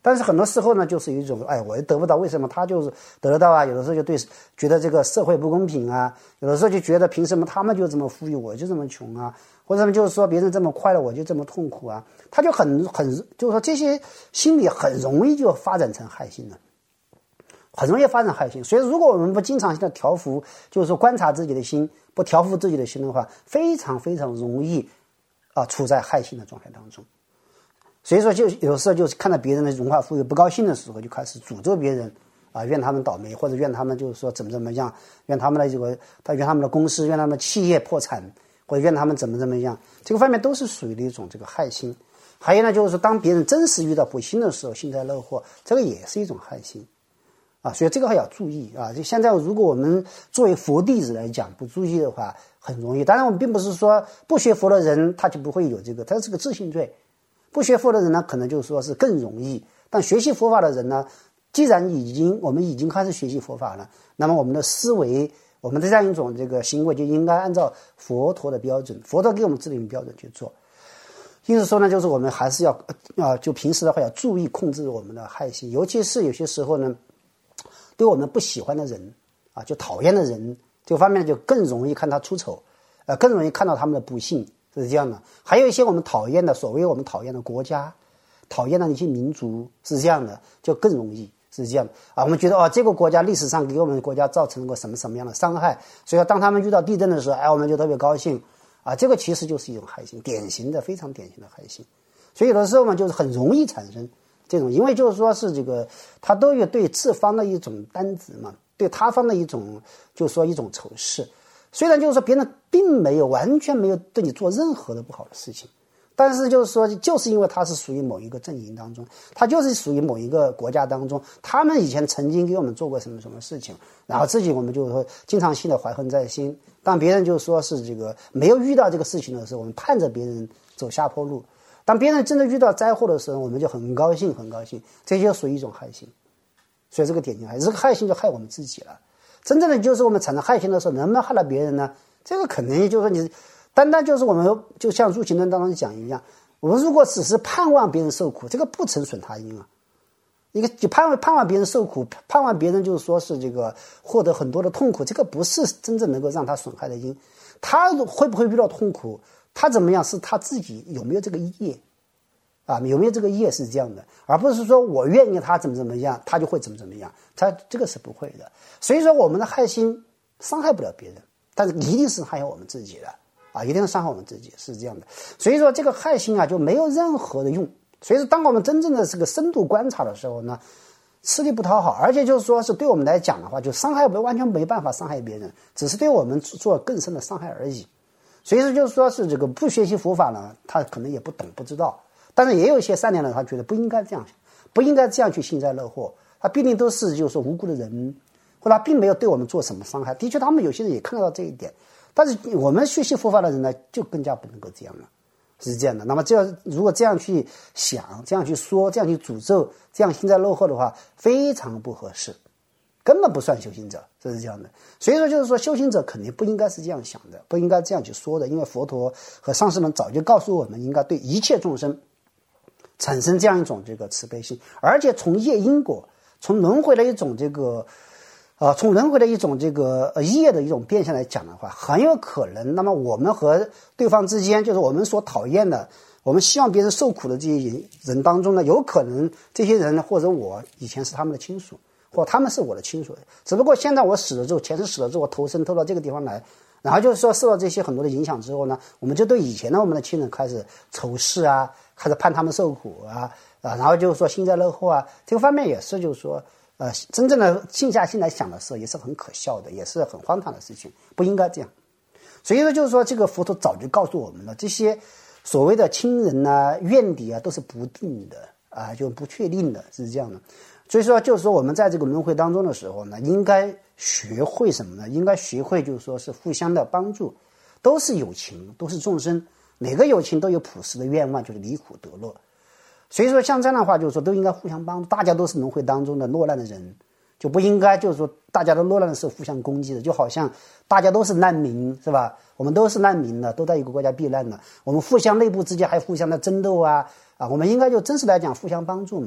但是很多时候呢，就是一种我得不到，为什么他就是得得到啊？有的时候就觉得这个社会不公平啊，有的时候就觉得凭什么他们就这么富裕，我就这么穷啊？或者就是说别人这么快乐，我就这么痛苦啊？他就就是说这些心理很容易就发展成害心了。很容易发展害心，所以如果我们不经常性的调伏，就是说观察自己的心，不调伏自己的心的话，非常非常容易处在害心的状态当中。所以说就有时候就是看到别人的荣华富贵不高兴的时候，就开始诅咒别人愿他们倒霉，或者愿他们就是说怎么样，愿他们的愿他们的公司，愿他们的企业破产，或者愿他们怎么样，这个方面都是属于的一种这个害心。还有呢，就是说当别人真实遇到不幸的时候，幸灾乐祸，这个也是一种害心。所以这个还要注意啊！就现在，如果我们作为佛弟子来讲，不注意的话，很容易。当然，我们并不是说不学佛的人他就不会有这个，他是个自信罪。不学佛的人呢，可能就是说是更容易。但学习佛法的人呢，既然我们已经开始学习佛法了，那么我们的思维，我们的这样一种这个行为就应该按照佛陀的标准，佛陀给我们制定的标准去做。因此说呢，就是我们还是要就平时的话要注意控制我们的害心，尤其是有些时候呢，对我们不喜欢的人就讨厌的人，这个方面就更容易看他出丑，更容易看到他们的不幸，是这样的。还有一些我们讨厌的，所谓我们讨厌的国家，讨厌的一些民族，是这样的，就更容易是这样的我们觉得这个国家历史上给我们国家造成过什么样的伤害，所以当他们遇到地震的时候，我们就特别高兴这个其实就是一种害心，非常典型的害心。所以有的时候嘛，就是很容易产生这种，因为就是说是这个，他都有对自方的一种担子嘛，对他方的一种，就是说一种仇视。虽然就是说别人并完全没有对你做任何的不好的事情，但是就是说，就是因为他是属于某一个阵营当中，他就是属于某一个国家当中，他们以前曾经给我们做过什么事情，然后自己我们就是说经常性的怀恨在心。当别人就说是这个没有遇到这个事情的时候，我们盼着别人走下坡路。当别人真的遇到灾祸的时候，我们就很高兴，这就属于一种害心。所以这个典型害，这个害心就害我们自己了。真正的就是我们产生害心的时候，能不能害到别人呢？这个肯定就是说你单单就是我们就像入行论当中讲一样，我们如果只是盼望别人受苦，这个不成损他因一个就盼望别人受苦，盼望别人就是说是这个获得很多的痛苦，这个不是真正能够让他损害的因。他会不会遇到痛苦，他怎么样是他自己有没有这个业有没有这个业是这样的，而不是说我愿意他怎么样，他就会怎么样，他这个是不会的。所以说我们的害心伤害不了别人，但是一定是害我们自己的一定是伤害我们自己，是这样的。所以说这个害心就没有任何的用。所以说当我们真正的这个深度观察的时候呢，吃力不讨好，而且就是说是对我们来讲的话，就伤害完全没办法伤害别人，只是对我们做更深的伤害而已。所以说就是说是这个不学习佛法呢，他可能也不懂不知道，但是也有一些善良的他觉得不应该这样，不应该这样去幸灾乐祸，他必定都是就是说无辜的人，或者他并没有对我们做什么伤害。的确他们有些人也看得到这一点，但是我们学习佛法的人呢，就更加不能够这样了，是这样的。那么如果这样去想，这样去说，这样去诅咒，这样幸灾乐祸的话，非常不合适，根本不算修行者，这是这样的。所以说就是说修行者肯定不应该是这样想的，不应该这样去说的，因为佛陀和上师们早就告诉我们，应该对一切众生产生这样一种这个慈悲心，而且从业因果，从轮回的一种这个从轮回的一种这个业的一种变现来讲的话，很有可能那么我们和对方之间，就是我们所讨厌的，我们希望别人受苦的这些人当中呢，有可能这些人或者我以前是他们的亲属，或他们是我的亲属，只不过现在我死了之后，前世死了之后，我投身到这个地方来，然后就是说受到这些很多的影响之后呢，我们就对以前的我们的亲人开始仇视开始盼他们受苦然后就是说幸灾乐祸这个方面也是就是说真正的静下心来想的时候，也是很可笑的，也是很荒唐的事情，不应该这样。所以说就是说这个佛陀早就告诉我们了，这些所谓的亲人怨敌都是不定的就不确定的，是这样的。所以说就是说我们在这个轮回当中的时候呢，应该学会什么呢？应该学会就是说是互相的帮助，都是有情，都是众生，每个有情都有普世的愿望，就是离苦得乐。所以说像这样的话，就是说都应该互相帮助，大家都是轮回当中的落难的人，就不应该就是说大家都落难的时候互相攻击的，就好像大家都是难民，是吧？我们都是难民的，都在一个国家避难的，我们互相内部之间还互相的争斗我们应该就真实来讲互相帮助嘛，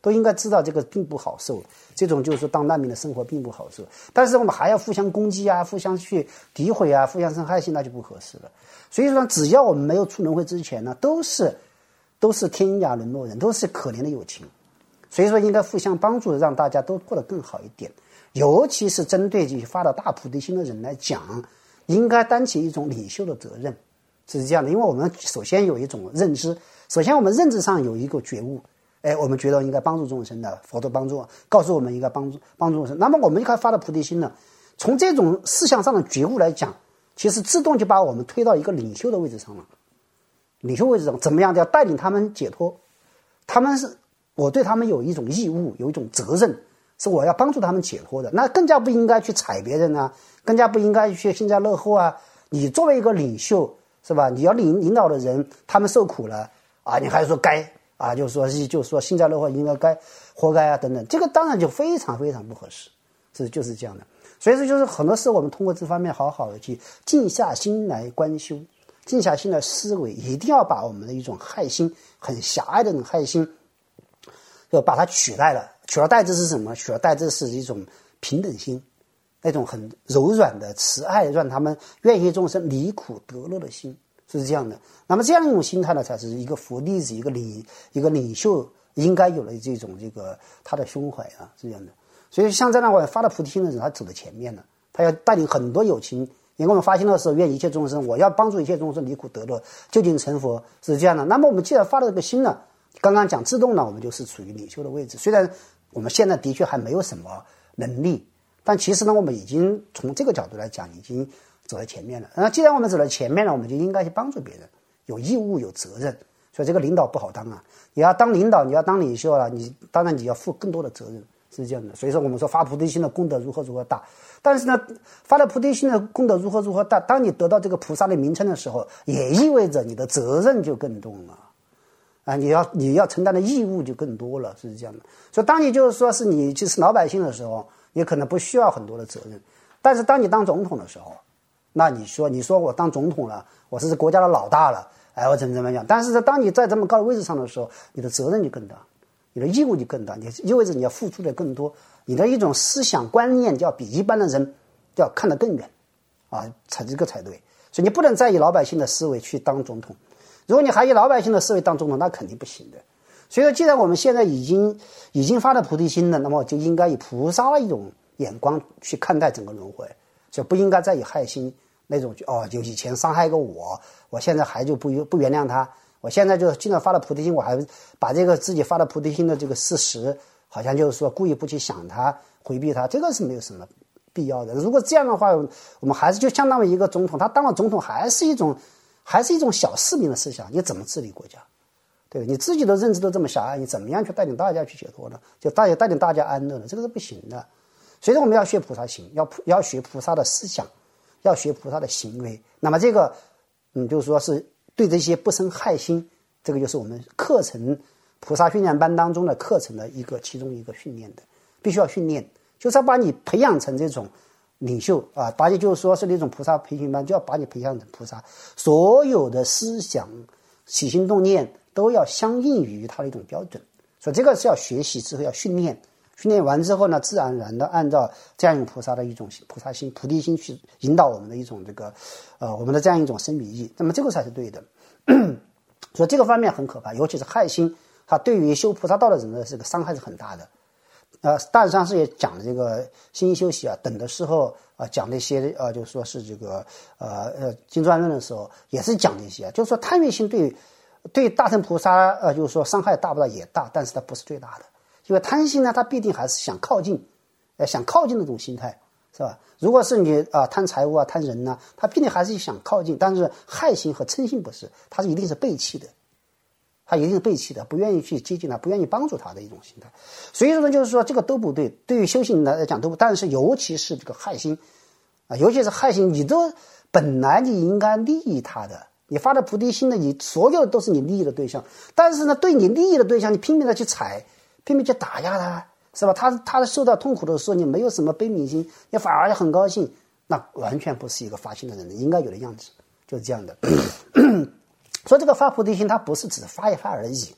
都应该知道这个并不好受，这种就是说当难民的生活并不好受。但是我们还要互相攻击啊，互相去诋毁啊，互相伤害性，那就不合适了。所以说，只要我们没有出轮回之前呢，都是天涯沦落人，都是可怜的友情。所以说，应该互相帮助，让大家都过得更好一点。尤其是针对这些发了大菩提心的人来讲，应该担起一种领袖的责任，是这样的。因为我们首先有一种认知，首先我们认知上有一个觉悟，我们觉得应该帮助众生的，佛陀帮助告诉我们应该帮助众生。那么我们一开始发了菩提心呢，从这种思想上的觉悟来讲，其实自动就把我们推到一个领袖的位置上了。领袖位置上怎么样的要带领他们解脱，我对他们有一种义务，有一种责任，是我要帮助他们解脱的。那更加不应该去踩别人啊，更加不应该去幸灾乐祸啊。你作为一个领袖，是吧？你要领导的人，他们受苦了啊，你还说该啊，就是说幸灾乐祸，应该活该啊等等，这个当然就非常非常不合适，就是这样的。所以说，就是很多时候我们通过这方面好好的去静下心来观修，静下心来思维，一定要把我们的一种害心，很狭隘的那种害心，就把它取代了。取而代之是什么？取而代之是一种平等心，那种很柔软的慈爱，让他们愿意众生离苦得乐的心，是这样的。那么这样一种心态呢，才是一个佛弟子、一个领袖应该有的这种他的胸怀啊，是这样的。所以像这样我发了菩提心的人，他走在前面了，他要带领很多友情。因为我们发心的时候，愿一切众生，我要帮助一切众生离苦得乐，究竟成佛，是这样的。那么我们既然发了这个心呢，刚刚讲自动呢，我们就是处于领袖的位置。虽然我们现在的确还没有什么能力，但其实呢，我们已经从这个角度来讲，已经走在前面了。那既然我们走在前面了，我们就应该去帮助别人，有义务有责任。所以这个领导不好当啊，你要当领导，你要当领袖啊，当然你要负更多的责任，是这样的。所以说我们说发菩提心的功德如何大，但是呢，发了菩提心的功德如何大，当你得到这个菩萨的名称的时候，也意味着你的责任就更重了啊，你要承担的义务就更多了，是这样的。所以当你就是说是你就是老百姓的时候，你可能不需要很多的责任，但是当你当总统的时候，那你说我当总统了，我是国家的老大了，我怎么样？但是当你在这么高的位置上的时候，你的责任就更大，你的义务就更大，你意味着你要付出的更多，你的一种思想观念就要比一般的人要看得更远啊，才对。所以你不能再以老百姓的思维去当总统，如果你还以老百姓的思维当总统，那肯定不行的。所以说，既然我们现在已经发了菩提心了，那么就应该以菩萨的一种眼光去看待整个轮回，就不应该再以害心那种就以前伤害过我现在还就不原谅他，我现在就既然发了菩提心，我还把这个自己发了菩提心的这个事实，好像就是说故意不去想他，回避他，这个是没有什么必要的。如果这样的话，我们还是就相当于一个总统，他当了总统还是一种小市民的思想，你怎么治理国家？对，你自己的认知都这么狭隘，你怎么样去带领大家去解脱呢？就带领大家安乐呢？这个是不行的。所以说我们要学菩萨行，要学菩萨的思想，要学菩萨的行为。那么这个就是说是对这些不生害心，这个就是我们课程菩萨训练班当中的课程的其中一个训练的，必须要训练，就是要把你培养成这种领袖啊，把你就是说是那种菩萨培训班，就要把你培养成菩萨，所有的思想起心动念都要相应于他的一种标准。所以这个是要学习之后要训练完之后呢，自然而然的按照这样一种菩萨的一种菩萨心菩提心去引导我们的一种我们的这样一种生命意义，那么这个才是对的。所以这个方面很可怕，尤其是害心，它对于修菩萨道的人的这个伤害是很大的。大师上师也讲这个心修习啊，等的时候讲那些就是说是这个经传论的时候，也是讲这些，就是说贪欲心对大乘菩萨就是说伤害大不大也大，但是它不是最大的。因为贪心呢，它必定还是想靠近那种心态，是吧？如果是你贪财物啊、贪人呢，它必定还是想靠近，但是害心和嗔心不是，它是一定是背弃的，不愿意去接近他，不愿意帮助他的一种心态。所以说呢，就是说这个都不对，对于修行来讲都不，但是尤其是这个害心尤其是害心，本来你应该利益他的，你发的菩提心呢，你所有都是你利益的对象，但是呢，对你利益的对象，你拼命的去踩，拼命去打压他，是吧？他受到痛苦的时候，你没有什么悲悯心，你反而很高兴，那完全不是一个发心的人应该有的样子，就是这样的。所以这个发菩提心，它不是只发一发而已，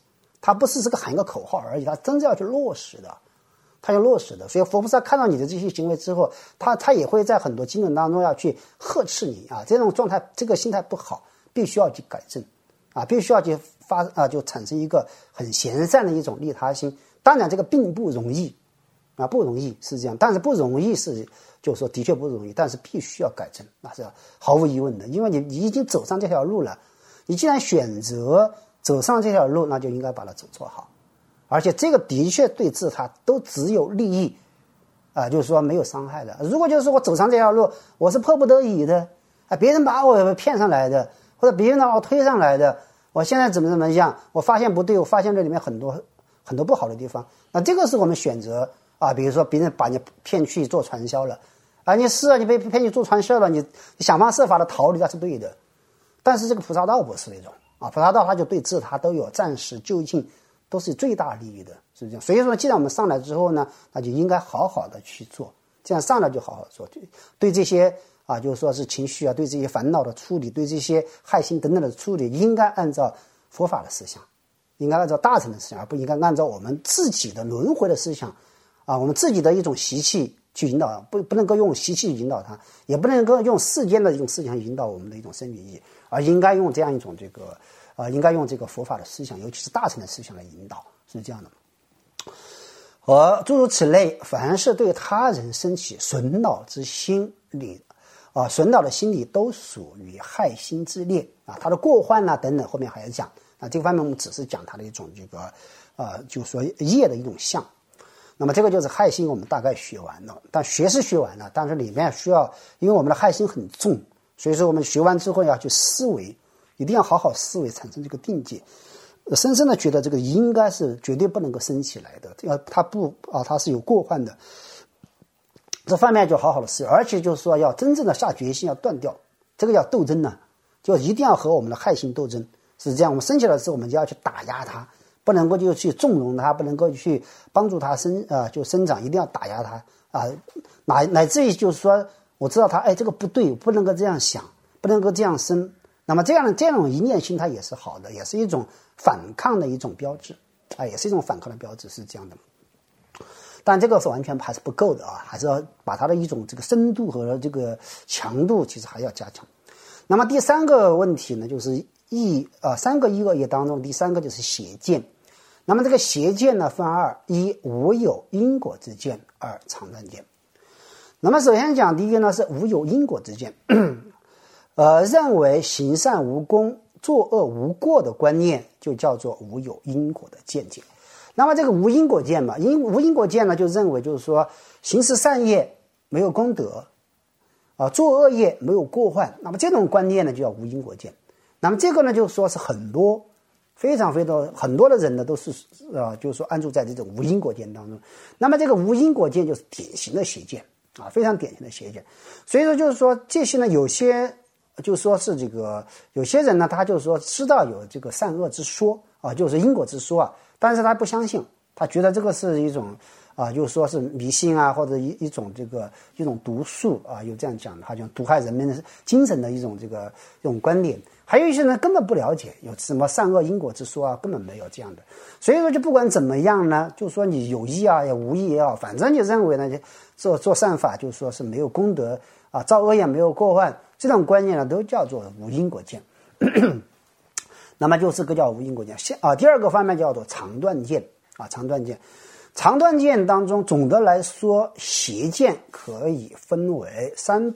它不是喊一个口号而已，它真正要去落实的，它要落实的。所以佛菩萨看到你的这些行为之后，他也会在很多经文当中要去呵斥你啊，这种状态，这个心态不好，必须要去改正啊，必须要去就产生一个很贤善的一种利他心。当然这个并不容易啊，不容易是这样，但是不容易是就是说的确不容易，但是必须要改正，那是毫无疑问的，因为你已经走上这条路了，你既然选择走上这条路，那就应该把它走做好，而且这个的确对自他都只有利益啊，就是说没有伤害的。如果就是说我走上这条路，我是迫不得已的啊，别人把我骗上来的，或者别人把我推上来的，我现在怎么样，我发现不对，我发现这里面很多不好的地方，那这个是我们选择啊，比如说别人把你骗去做传销了啊，你被骗去做传销了，你想方设法的逃离，那是对的。但是这个菩萨道不是那种啊，菩萨道它就对自他都有暂时就近都是最大利益的，是这样。所以说既然我们上来之后呢，那就应该好好的去做，这样上来就好好做，对这些啊，就是说是情绪啊，对这些烦恼的处理，对这些害心等等的处理，应该按照佛法的思想，应该按照大乘的思想，而不应该按照我们自己的轮回的思想啊，我们自己的一种习气去引导，不能够用习气去引导它，也不能够用世间的一种思想引导我们的一种生理意义，而应该用这样一种应该用这个佛法的思想，尤其是大乘的思想来引导，是这样的。而诸如此类，凡是对他人生起损恼之心理损恼的心理，都属于害心之列啊。他的过患啊等等，后面还要讲啊。这个方面我们只是讲他的一种就是说业的一种相。那么这个就是害心，我们大概学完了，但学是学完了，但是里面需要，因为我们的害心很重，所以说我们学完之后要去思维，一定要好好思维，产生这个定界，深深的觉得这个应该是绝对不能够升起来的，它是有过患的，这方面就好好的思维，而且就是说要真正的下决心，要断掉，这个叫斗争呢，就一定要和我们的害心斗争，是这样。我们升起来之后，我们就要去打压它。不能够就去纵容它，不能够去帮助它生长，一定要打压它啊，乃至于就是说，我知道它这个不对，不能够这样想，不能够这样生。那么这种一念心，它也是好的，也是一种反抗的一种标志啊，也是一种反抗的标志，是这样的。但这个是完全还是不够的啊，还是要把它的一种这个深度和这个强度，其实还要加强。那么第三个问题呢，就是三个一恶业当中，第三个就是邪见。那么这个邪见呢分二：一无有因果之见，二常断见。那么首先讲第一个呢是无有因果之见，认为行善无功，作恶无过的观念，就叫做无有因果的见解。那么这个无因果见嘛，无因果见呢，就认为就是说行持善业没有功德做恶业没有过患，那么这种观念呢就叫无因果见。那么这个呢就说是非常很多的人呢都是就是说安住在这种无因果见当中。那么这个无因果见就是典型的邪见啊，非常典型的邪见。所以说就是说这些呢，有些就说是有些人呢，他就是说知道有这个善恶之说啊，就是因果之说啊，但是他不相信，他觉得这个是一种就是说是迷信啊，或者一种毒素啊，有这样讲的，好像毒害人民的精神的一种观点。还有一些人根本不了解有什么善恶因果之说啊，根本没有这样的。所以说就不管怎么样呢，就说你有意啊也无意也好，反正就认为呢做善法就是说是没有功德啊，造恶业没有过患，这种观念呢都叫做无因果见。那么就是个叫无因果见第二个方面叫做常断见啊，常断见。常断见当中，总的来说，邪见可以分为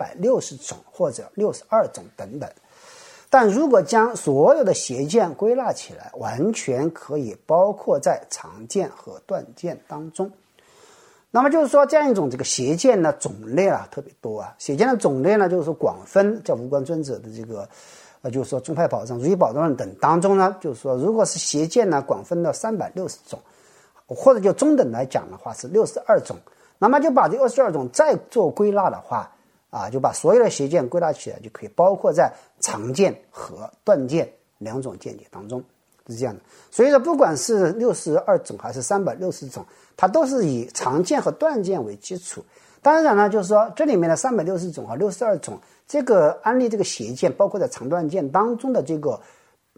360种或者62种等等。但如果将所有的邪见归纳起来，完全可以包括在常见和断见当中。那么就是说，这样一种这个邪见呢，种类特别多啊。邪见的种类呢，就是说广分，叫无关尊者的就是说宗派宝藏、如意宝藏论等当中呢，就是说，如果是邪见呢，广分到360种。或者就中等来讲的话是62种，那么就把这62种再做归纳的话就把所有的邪见归纳起来，就可以包括在常见和断见两种见解当中，是这样的。所以说不管是62种还是360种，它都是以常见和断见为基础。当然呢，就是说这里面的360种和62种，这个安立这个邪见包括在常断见当中的这个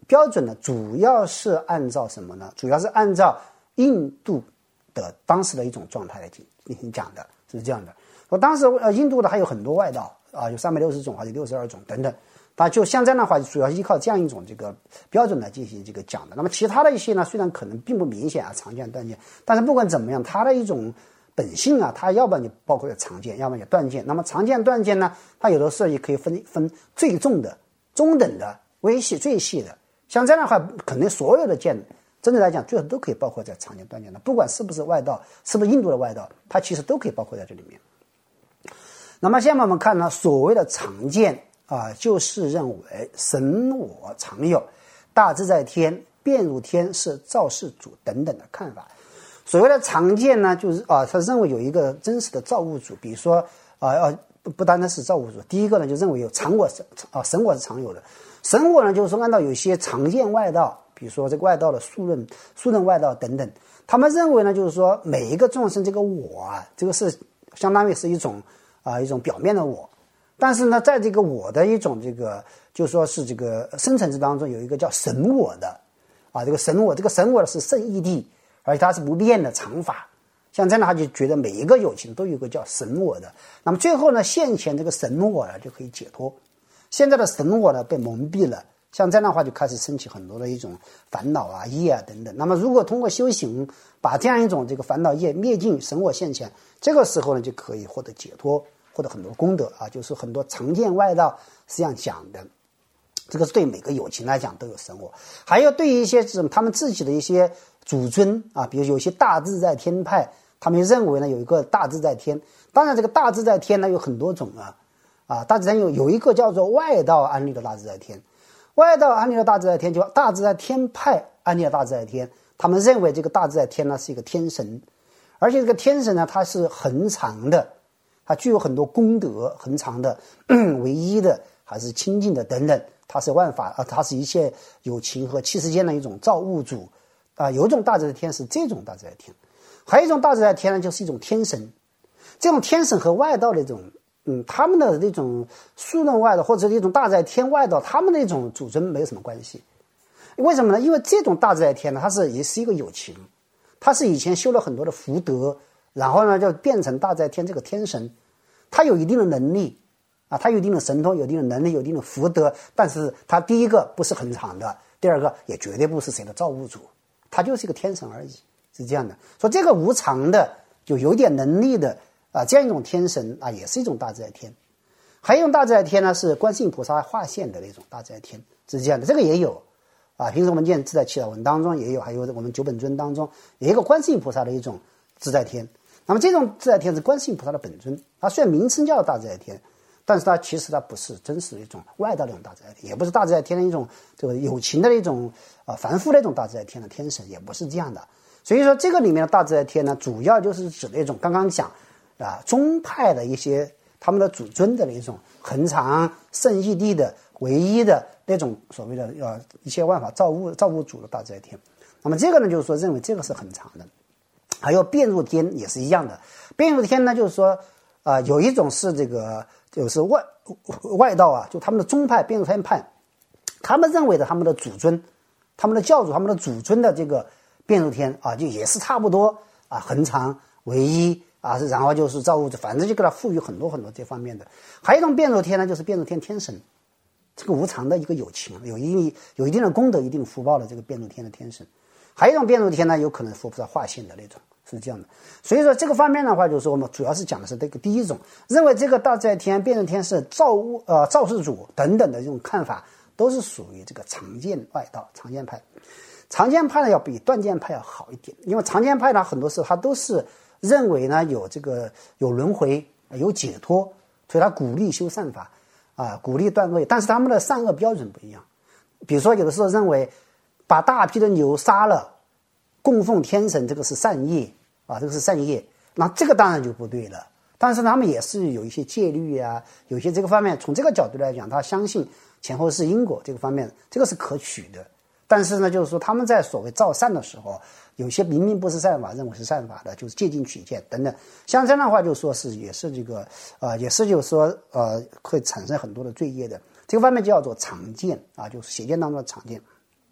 标准呢，主要是按照什么呢？主要是按照印度的当时的一种状态来进行讲的，是这样的。我当时印度的还有很多外道啊，有360种，还有62种等等。它就像这样的话，主要是依靠这样一种这个标准来进行这个讲的。那么其他的一些呢，虽然可能并不明显啊，常见断见，但是不管怎么样，它的一种本性啊，它要不然就包括常见，要不然就断见。那么常见断见呢，它有的时候也可以分最重的、中等的、微细、最细的。像这样的话，可能所有的见，真的来讲，最后都可以包括在常见断见的，不管是不是外道，是不是印度的外道，它其实都可以包括在这里面。那么下面我们看呢，所谓的常见啊，就是认为神我常有，大自在天，变入天是造世主等等的看法。所谓的常见呢，就是他认为有一个真实的造物主，比如说不单单是造物主，第一个呢就认为有常我神我是常有的。神我呢，就是说按照有些常见外道，比如说这个外道的数论外道等等，他们认为呢，就是说每一个众生这个我啊，这个是相当于是一种表面的我，但是呢，在这个我的一种这个，就说是这个深层次当中有一个叫神我的这个神我是圣义谛，而且它是不变的常法。像这样的话，就觉得每一个有情都有一个叫神我的。那么最后呢，现前这个神我呢就可以解脱。现在的神我呢被蒙蔽了，像这样的话就开始升起很多的一种烦恼啊、业啊等等。那么如果通过修行把这样一种这个烦恼业灭尽，神我现前，这个时候呢就可以获得解脱，获得很多功德啊，就是很多常见外道是这样讲的。这个是对每个有情来讲都有神我，还有对于一些他们自己的一些主尊啊，比如有些大自在天派，他们认为呢有一个大自在天。当然这个大自在天呢有很多种大自在有一个叫做外道安立的大自在天，外道安立的大自在天就大自在天派安立的大自在天，他们认为这个大自在天呢是一个天神，而且这个天神呢它是恒常的，它具有很多功德，恒常的、唯一的，还是清净的等等，它是万法它是一切有情和器世间的一种造物主有一种大自在天是这种大自在天，还有一种大自在天呢就是一种天神。这种天神和外道的这种他们的那种数论外道或者一种大自在天外道，他们的一种主尊没有什么关系。为什么呢？因为这种大自在天呢，它也是一个有情，它是以前修了很多的福德，然后呢就变成大自在天这个天神，他有一定的能力他有一定的神通，有一定的能力，有一定的福德，但是他第一个不是恒常的，第二个也绝对不是谁的造物主，他就是一个天神而已，是这样的。说这个无常的就有点能力的这样一种天神也是一种大自在天。还有一种大自在天呢是观世音菩萨化现的那种大自在天，是这样的，这个也有平时我们念自在祈祷文当中也有，还有我们九本尊当中有一个观世音菩萨的一种自在天。那么这种自在天是观世音菩萨的本尊，它虽然名称叫大自在天，但是它其实它不是真实的一种外道的一种大自在天，也不是大自在天的一种这个有情的一种凡夫的一种大自在天的天神，也不是这样的。所以说这个里面的大自在天呢，主要就是指那种刚刚讲宗派的一些他们的主尊的一种恒常圣义谛的唯一的那种所谓的一切万法造物主的大自在天。那么这个呢就是说认为这个是恒常的。还有变入天也是一样的，变入天呢就是说有一种是这个就是外道就他们的宗派变入天派，他们认为的他们的主尊，他们的教主，他们的主尊的这个变入天就也是差不多恒常唯一然后就是造物主，反正就给他赋予很多很多这方面的。还有一种变入天呢，就是变入天天神，这个无常的一个有情，有一定的功德、一定的福报的这个变入天的天神。还有一种变入天呢，有可能佛菩萨化现的那种，是这样的。所以说这个方面的话，就是说我们主要是讲的是这个第一种，认为这个大自在天、变入天是造世主等等的这种看法，都是属于这个常见外道、常见派。常见派呢要比断见派要好一点，因为常见派呢很多时候他都是认为呢有轮回、有解脱，所以他鼓励修善法鼓励断恶，但是他们的善恶标准不一样。比如说有的时候认为把大批的牛杀了供奉天神，这个是善业这个是善业，那这个当然就不对了。但是他们也是有一些戒律有一些这个方面，从这个角度来讲，他相信前后是因果这个方面，这个是可取的。但是呢，就是说他们在所谓造善的时候，有些明明不是善法，认为是善法的，就是借镜取见等等。像这样的话，就说是也是这个也是就是说会产生很多的罪业的。这个方面就叫做常见就是邪见当中的常见。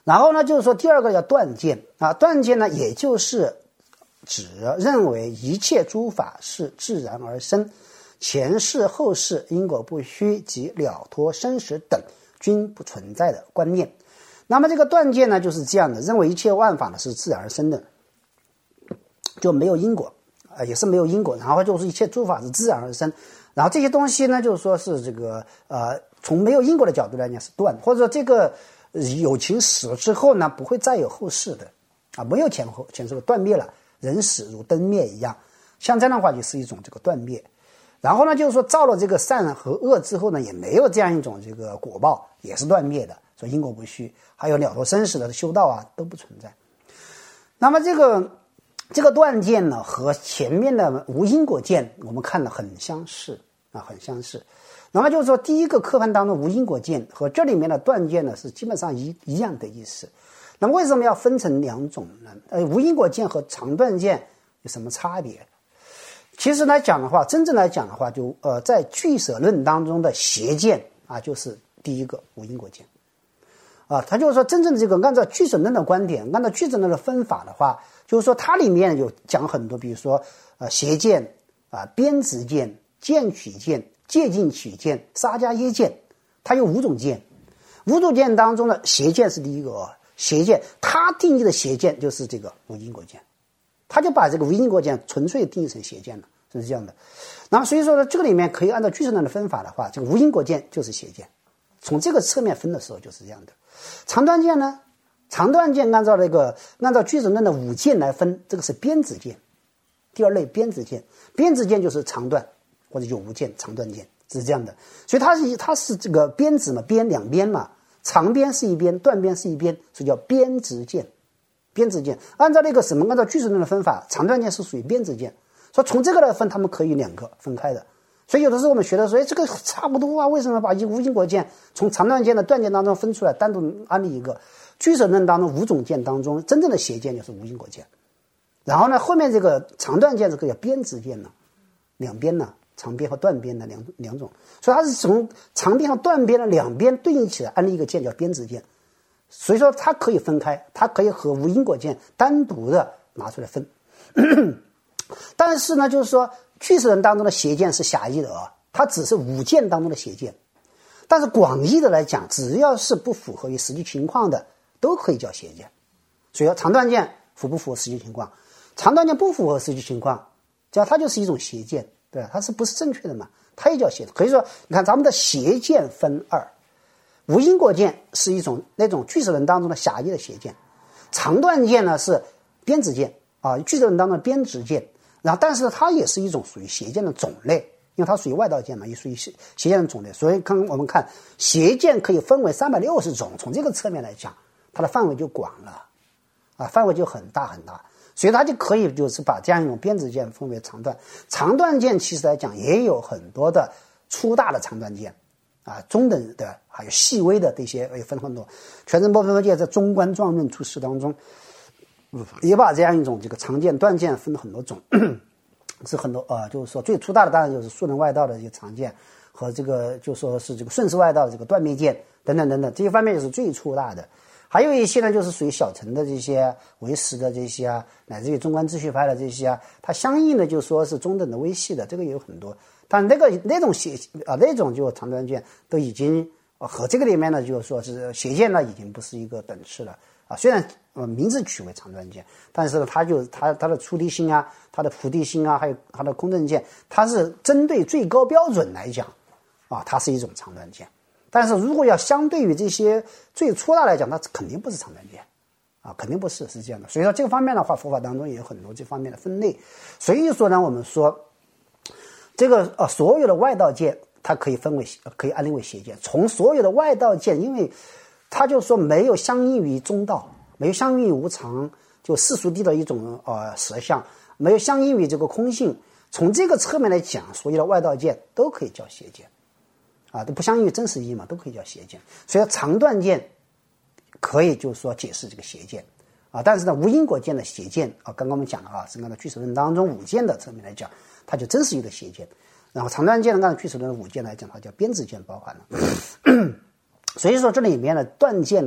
然后呢，就是说第二个叫断见啊，断见呢，也就是指认为一切诸法是自然而生，前世后世因果不虚及了脱生死等均不存在的观念。那么这个断见呢，就是这样的，认为一切万法呢是自然而生的，就没有因果，也是没有因果。然后就是一切诸法是自然而生，然后这些东西呢，就是说是这个从没有因果的角度来讲是断，或者说这个有情死了之后呢，不会再有后世的啊，没有前世断灭了，人死如灯灭一样，像这样的话就是一种这个断灭。然后呢，就是说造了这个善和恶之后呢，也没有这样一种这个果报，也是断灭的，所以因果不虚，还有了脱生死的修道啊都不存在。那么这个断见呢，和前面的无因果见我们看了很相似啊，很相似。那么就是说第一个课本当中无因果见和这里面的断见呢是基本上一样的意思。那么为什么要分成两种呢？无因果见和常断见有什么差别？其实来讲的话，真正来讲的话，就在俱舍论当中的邪见啊，就是第一个无因果见啊。他就是说，真正的这个按照俱舍论的观点，按照俱舍论的分法的话，就是说它里面有讲很多，比如说邪见啊、边执见、见取见、借尽取见、沙迦耶见，它有5种见。5种见当中的邪见是第一个邪见，它定义的邪见就是这个无因果见。他就把这个无因果见纯粹定义成邪见了，是这样的。那么所以说呢，这个里面可以按照俱舍论的分法的话，这个无因果见就是邪见，从这个侧面分的时候就是这样的。常断见呢，常断见按照俱舍论的5见来分，这个是边执见，第二类边执见。边执见就是常断或者有无见，常断见是这样的。所以它是这个边执嘛，边两边嘛，长边是一边，断边是一边，所以叫边执见。边执见按照按照俱舍论的分法，常断见是属于边执见，所以从这个来分，他们可以2个分开的。所以有的时候我们学的说，这个差不多啊，为什么把无因果见从常断见的断见当中分出来，单独安立一个？俱舍论当中5种见当中，真正的邪见就是无因果见。然后呢，后面这个常断见这个叫边执见呢，两边呢，长边和断边的两种，所以它是从长边和断边的两边对应起来安立一个见叫边执见。所以说它可以分开，它可以和无因果见单独的拿出来分。但是呢，就是说俱舍论当中的邪见是狭义的啊，它只是5见当中的邪见。但是广义的来讲，只要是不符合于实际情况的，都可以叫邪见。所以说常断见符不符合实际情况？常断见不符合实际情况，它就是一种邪见，对吧？它是不是正确的嘛？它也叫邪。可以说，你看咱们的邪见分2。无因果见是一种那种俱舍论当中的狭义的邪见，常断见呢是边执见啊，俱舍论当中的边执见。然后，但是呢，它也是一种属于邪见的种类，因为它属于外道见嘛，也属于邪见的种类。所以，我们看邪见可以分为360种，从这个侧面来讲，它的范围就广了啊，范围就很大很大。所以它就可以就是把这样一种边执见分为常断。常断见其实来讲也有很多的粗大的常断见。啊，中等的还有细微的这些也分很多。全真波分界在中观状论注释当中，也把这样一种这个常见断见分了很多种，是很多就是说最粗大的当然就是数能外道的这些常见和这个就说是这个顺势外道的这个断灭见等等等等，这些方面也是最粗大的。还有一些呢，就是属于小乘的这些唯识的这些啊，乃至于中观秩序派的这些啊，它相应的就说是中等的微细的，这个也有很多。但那种就常断见都已经和这个里面呢，就是说是邪见呢，已经不是一个等次了啊。虽然名字取为常断见，但是呢，它的出离心啊，它的菩提心啊，还有它的空正见，它是针对最高标准来讲啊，它是一种常断见。但是如果要相对于这些最粗大来讲，它肯定不是常断见啊，肯定不是这样的。所以说这个方面的话，佛法当中也有很多这方面的分类。所以说呢，我们说这个所有的外道见，它可以安立为邪见。从所有的外道见，因为它就说没有相应于中道，没有相应于无常，就世俗谛的一种实相，没有相应于这个空性。从这个侧面来讲，所有的外道见都可以叫邪见啊，都不相应于真实意义嘛，都可以叫邪见。所以常断见可以就是说解释这个邪见啊，但是呢，无因果见的邪见啊，刚刚我们讲了啊，是按照俱舍论当中5见的侧面来讲，它就真是一个邪见。然后常断见呢，按照俱舍论的5见来讲，它叫边执见包含了。所以说这里面的断见呢，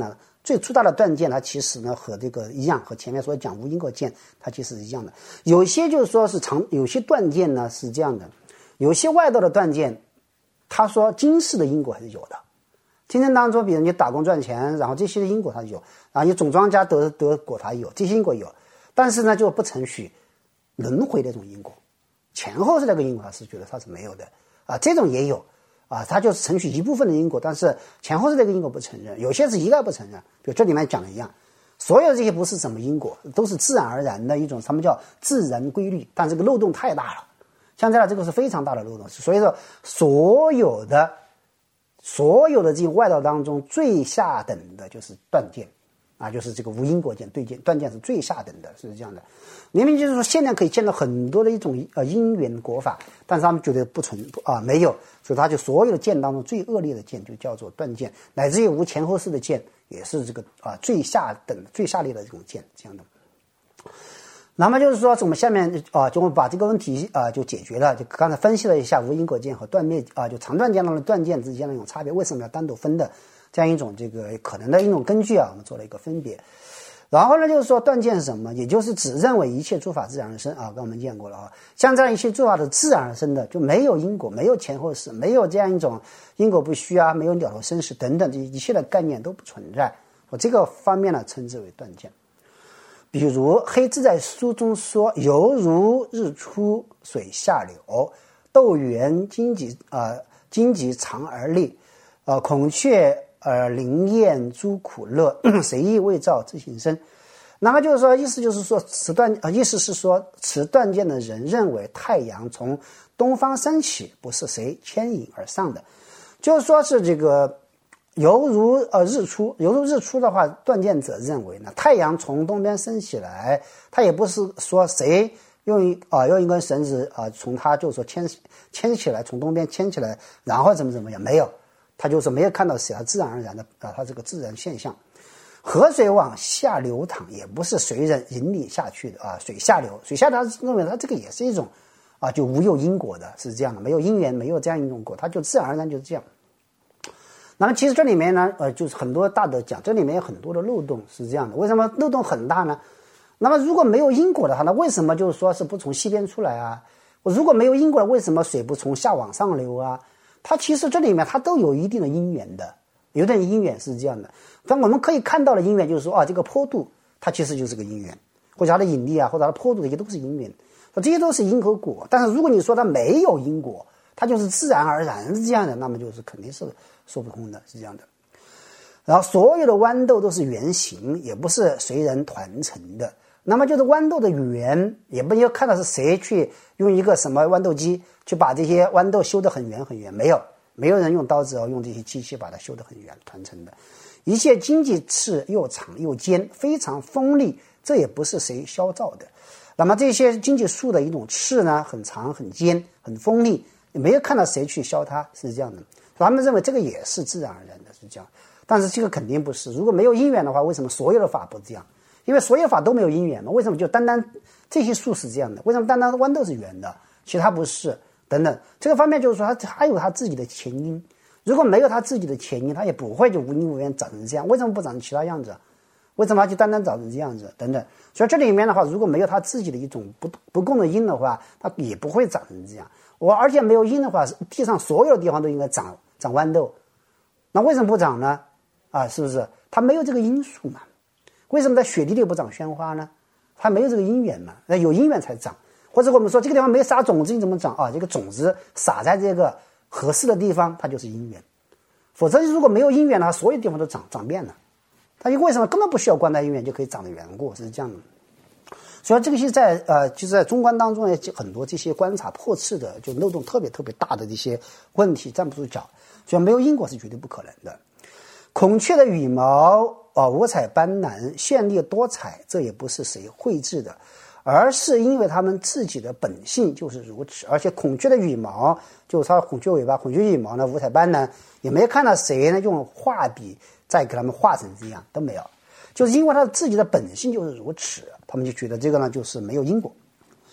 最粗大的断见，它其实呢和这个一样，和前面所讲无因果见，它其实是一样的。有些就是说是有些断见呢是这样的，有些外道的断见，他说今世的因果还是有的。今生当中，比如你打工赚钱，然后这些因果它有，然后你种庄稼得果它有，这些因果有，但是呢就不承许轮回的这种因果，前后是这个因果，他是觉得它是没有的啊，这种也有。它就是承许一部分的因果，但是前后是这个因果不承认，有些是一概不承认。比如这里面讲的一样，所有这些不是什么因果，都是自然而然的一种，他们叫自然规律，但这个漏洞太大了，像这个是非常大的漏洞。所以说，所有的这些外道当中，最下等的就是断见啊，就是这个无因果见、对见、断见是最下等的，是这样的。明明就是说，现在可以见到很多的一种因缘果法，但是他们觉得不存没有，所以他就所有的见当中最恶劣的见就叫做断见，乃至于无前后世的见也是这个最下等、最下列的这种见，这样的。那么就是说，我们下面就我们把这个问题就解决了，就刚才分析了一下无因果见和断灭就长断见当中的断见之间的一种差别，为什么要单独分的这样一种这个可能的一种根据我们做了一个分别。然后呢，就是说断见是什么？也就是只认为一切诸法自然而生刚我们见过了像这样一切诸法的自然而生的，就没有因果，没有前后世，没有这样一种因果不虚没有了头生死等等这一切的概念都不存在。我这个方面呢，称之为断见。比如黑自在书中说，犹如日出水下流，斗圆荆棘长而立，孔雀灵验诸苦乐，谁亦未造自性生。那么就是说，意思是说，持断见的人认为太阳从东方升起，不是谁牵引而上的，就是说是这个犹如日出的话，断见者认为呢，太阳从东边升起来，它也不是说谁用一根绳子从它就是说牵起来，从东边牵起来，然后怎么样，没有。他就是没有看到谁自然而然的它这个自然现象。河水往下流淌，也不是随人引领下去的水下流，他认为它这个也是一种就无有因果的，是这样的，没有因缘，没有这样一种果，它就自然而然就是这样。那么其实这里面呢就是很多大德讲，这里面有很多的漏洞，是这样的。为什么漏洞很大呢？那么如果没有因果的话，那为什么就是说是不从西边出来如果没有因果，为什么水不从下往上流它其实这里面它都有一定的因缘的，有点因缘是这样的。但我们可以看到的因缘就是说这个坡度它其实就是个因缘，或者它的引力或者它的坡度，这些都是因缘，这些都是因和果。但是如果你说它没有因果，它就是自然而然是这样的，那么就是肯定是说不通的，是这样的。然后所有的豌豆都是圆形，也不是随人团成的。那么就是豌豆的圆，也不要看到是谁去用一个什么豌豆机去把这些豌豆修得很圆很圆，没有人用刀子用这些机器把它修得很圆团成的。一切荆棘刺又长又尖，非常锋利，这也不是谁削造的。那么这些荆棘树的一种刺呢，很长很尖很锋利，也没有看到谁去削它，是这样的。他们认为这个也是自然而然的，是这样。但是这个肯定不是，如果没有因缘的话，为什么所有的法不这样？因为所有法都没有因缘嘛，为什么就单单这些树是这样的？为什么单单豌豆是圆的，其他不是？等等，这个方面就是说它有它自己的前因，如果没有它自己的前因，它也不会就无因无缘长成这样。为什么不长成其他样子？为什么就单单长成这样子？等等。所以这里面的话，如果没有它自己的一种不共的因的话，它也不会长成这样。而且没有因的话，地上所有的地方都应该长豌豆，那为什么不长呢？是不是？它没有这个因素嘛？为什么在雪地里不长鲜花呢？它没有这个因缘嘛，有因缘才长。或者我们说这个地方没撒种子，你怎么长这个种子撒在这个合适的地方，它就是因缘。否则如果没有因缘的话，所有地方都长遍了。它为什么根本不需要观待因缘就可以长的缘故，是这样的。所以这个是就是在中观当中很多这些观察破斥的，就漏洞特别特别大的这些问题站不住脚，所以没有因果是绝对不可能的。孔雀的羽毛五彩斑斓绚丽多彩，这也不是谁绘制的，而是因为它们自己的本性就是如此。而且孔雀的羽毛就是它孔雀尾巴，孔雀羽毛呢五彩斑斓，也没看到谁呢用画笔再给它们画成这样，都没有，就是因为它自己的本性就是如此，他们就觉得这个呢就是没有因果。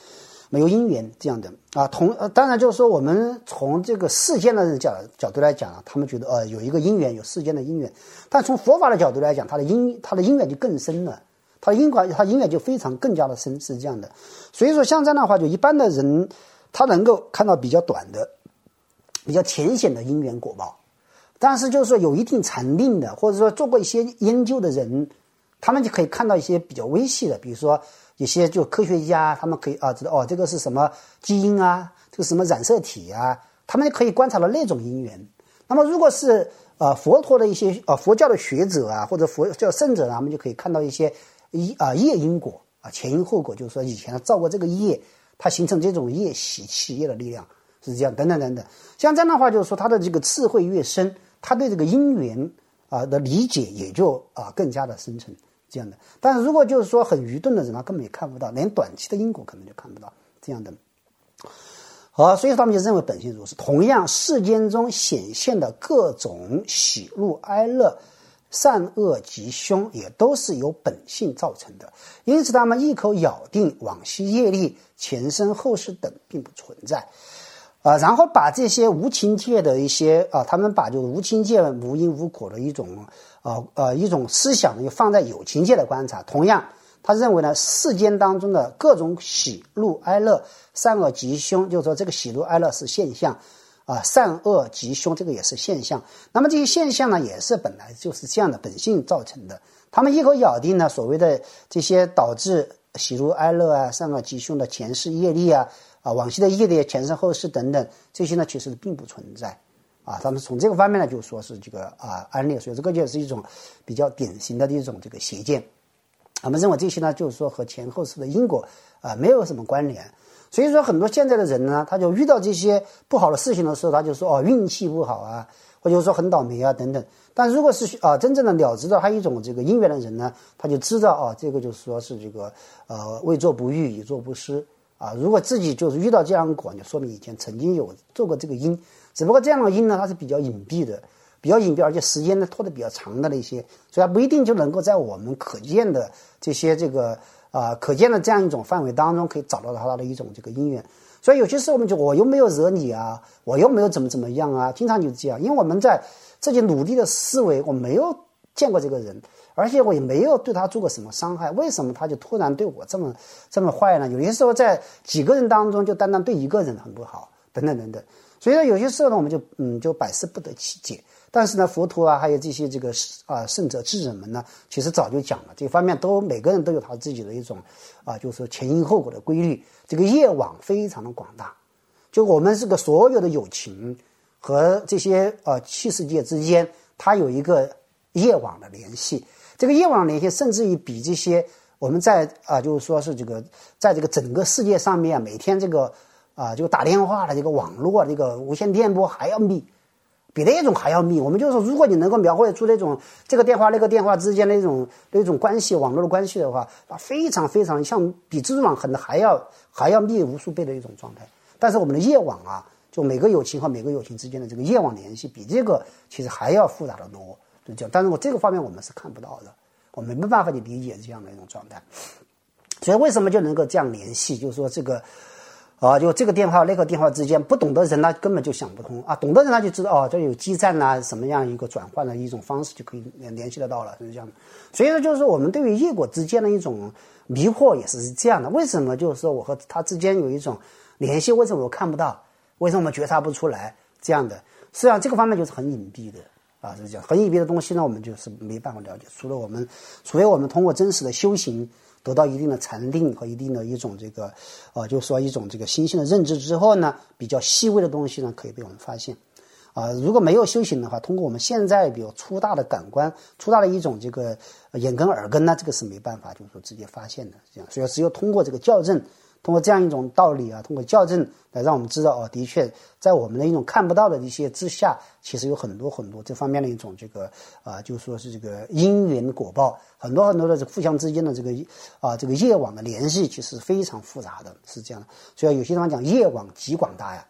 没有因缘这样的啊。当然就是说我们从这个世间的角度来讲啊，他们觉得有一个因缘，有世间的因缘，但从佛法的角度来讲，它的因缘就更深了，它因缘就非常更加的深，是这样的。所以说像这样的话，就一般的人他能够看到比较短的、比较浅显的因缘果报。但是就是说有一定禅定的，或者说做过一些研究的人，他们就可以看到一些比较微细的，比如说一些就科学家，他们可以知道这个是什么基因啊，这个什么染色体啊，他们可以观察到那种因缘。那么如果是佛陀的一些佛教的学者啊，或者佛教圣者啊，他们就可以看到一些业因果啊，前因后果，就是说以前他造过这个业，它形成这种业习气业的力量是这样，等等等等。像这样的话，就是说他的这个智慧越深，他对这个因缘的理解也就更加的深沉这样的。但是如果就是说很愚钝的人，他根本也看不到，连短期的因果可能就看不到这样的。所以他们就认为本性如是。同样，世间中显现的各种喜怒哀乐、善恶吉凶，也都是由本性造成的。因此他们一口咬定往昔业力、前生后世等并不存在。然后把这些无情界的一些他们把就是无情界无因无果的一种思想呢，就放在有情界的观察。同样，他认为呢，世间当中的各种喜怒哀乐、善恶吉凶，就是说这个喜怒哀乐是现象善恶吉凶这个也是现象。那么这些现象呢，也是本来就是这样的本性造成的。他们一口咬定呢，所谓的这些导致喜怒哀乐善恶吉凶的前世业力往昔的业力、前生后世等等，这些呢其实并不存在他们从这个方面呢就说是这个安利，所以这个就是一种比较典型的一种这个邪见。我们认为这些呢就是说和前后世的因果没有什么关联。所以说很多现在的人呢，他就遇到这些不好的事情的时候，他就说运气不好或者说很倒霉等等。但如果是真正的了知到他一种这个因缘的人呢，他就知道这个就是说是这个未做不遇，已做不失如果自己就是遇到这样的果，就说明以前曾经有做过这个因，只不过这样的因呢，它是比较隐蔽的，而且时间呢拖得比较长的那些，所以它不一定就能够在我们可见的这些这个可见的这样一种范围当中可以找到它的一种这个因缘。所以有些时候我们就我又没有惹你我又没有怎么样经常就是这样，因为我们在自己努力的思维，我没有见过这个人，而且我也没有对他做过什么伤害，为什么他就突然对我这么坏呢？有些时候在几个人当中就单单对一个人很不好，等等等等。所以说有些时候呢，我们就百思不得其解。但是呢，佛陀还有这些这个圣者智者们呢，其实早就讲了，这方面每个人都有他自己的一种就是说前因后果的规律，这个业网非常的广大。就我们这个所有的有情和这些器世界之间，它有一个业网的联系。这个业网联系甚至于比这些我们在就是说是这个在这个整个世界上面每天这个就打电话的这个网络这个无线电波还要密，比那种还要密。我们就说，如果你能够描绘出那种这个电话那个电话之间的那种关系，网络的关系的话，非常非常像比蜘蛛网可能还要密无数倍的一种状态。但是我们的业网就每个有情和每个有情之间的这个业网联系，比这个其实还要复杂的多。但是这个方面我们是看不到的，我们没办法去理解这样的一种状态。所以为什么就能够这样联系？就是说这个就这个电话那个电话之间，不懂的人呢根本就想不通懂的人他就知道这有基站什么样一个转换的一种方式就可以联系得到了，是这样的。所以说就是说我们对于业果之间的一种迷惑也是这样的。为什么就是说我和他之间有一种联系？为什么我看不到？为什么我们觉察不出来？这样的，实际上这个方面就是很隐蔽的是这样。很隐蔽的东西呢，我们就是没办法了解，除非我们通过真实的修行得到一定的禅定和一定的一种这个就是说一种这个心性的认知之后呢，比较细微的东西呢可以被我们发现如果没有修行的话，通过我们现在比较粗大的感官、粗大的一种这个眼根耳根呢，这个是没办法就是说直接发现的这样。所以只有通过这个校正，通过这样一种道理通过校正来让我们知道的确在我们的一种看不到的一些之下，其实有很多很多这方面的一种这个就是说是这个因缘果报，很多很多的这互相之间的这个这个业网的联系其实非常复杂的，是这样的。所以有些地方讲业网极广大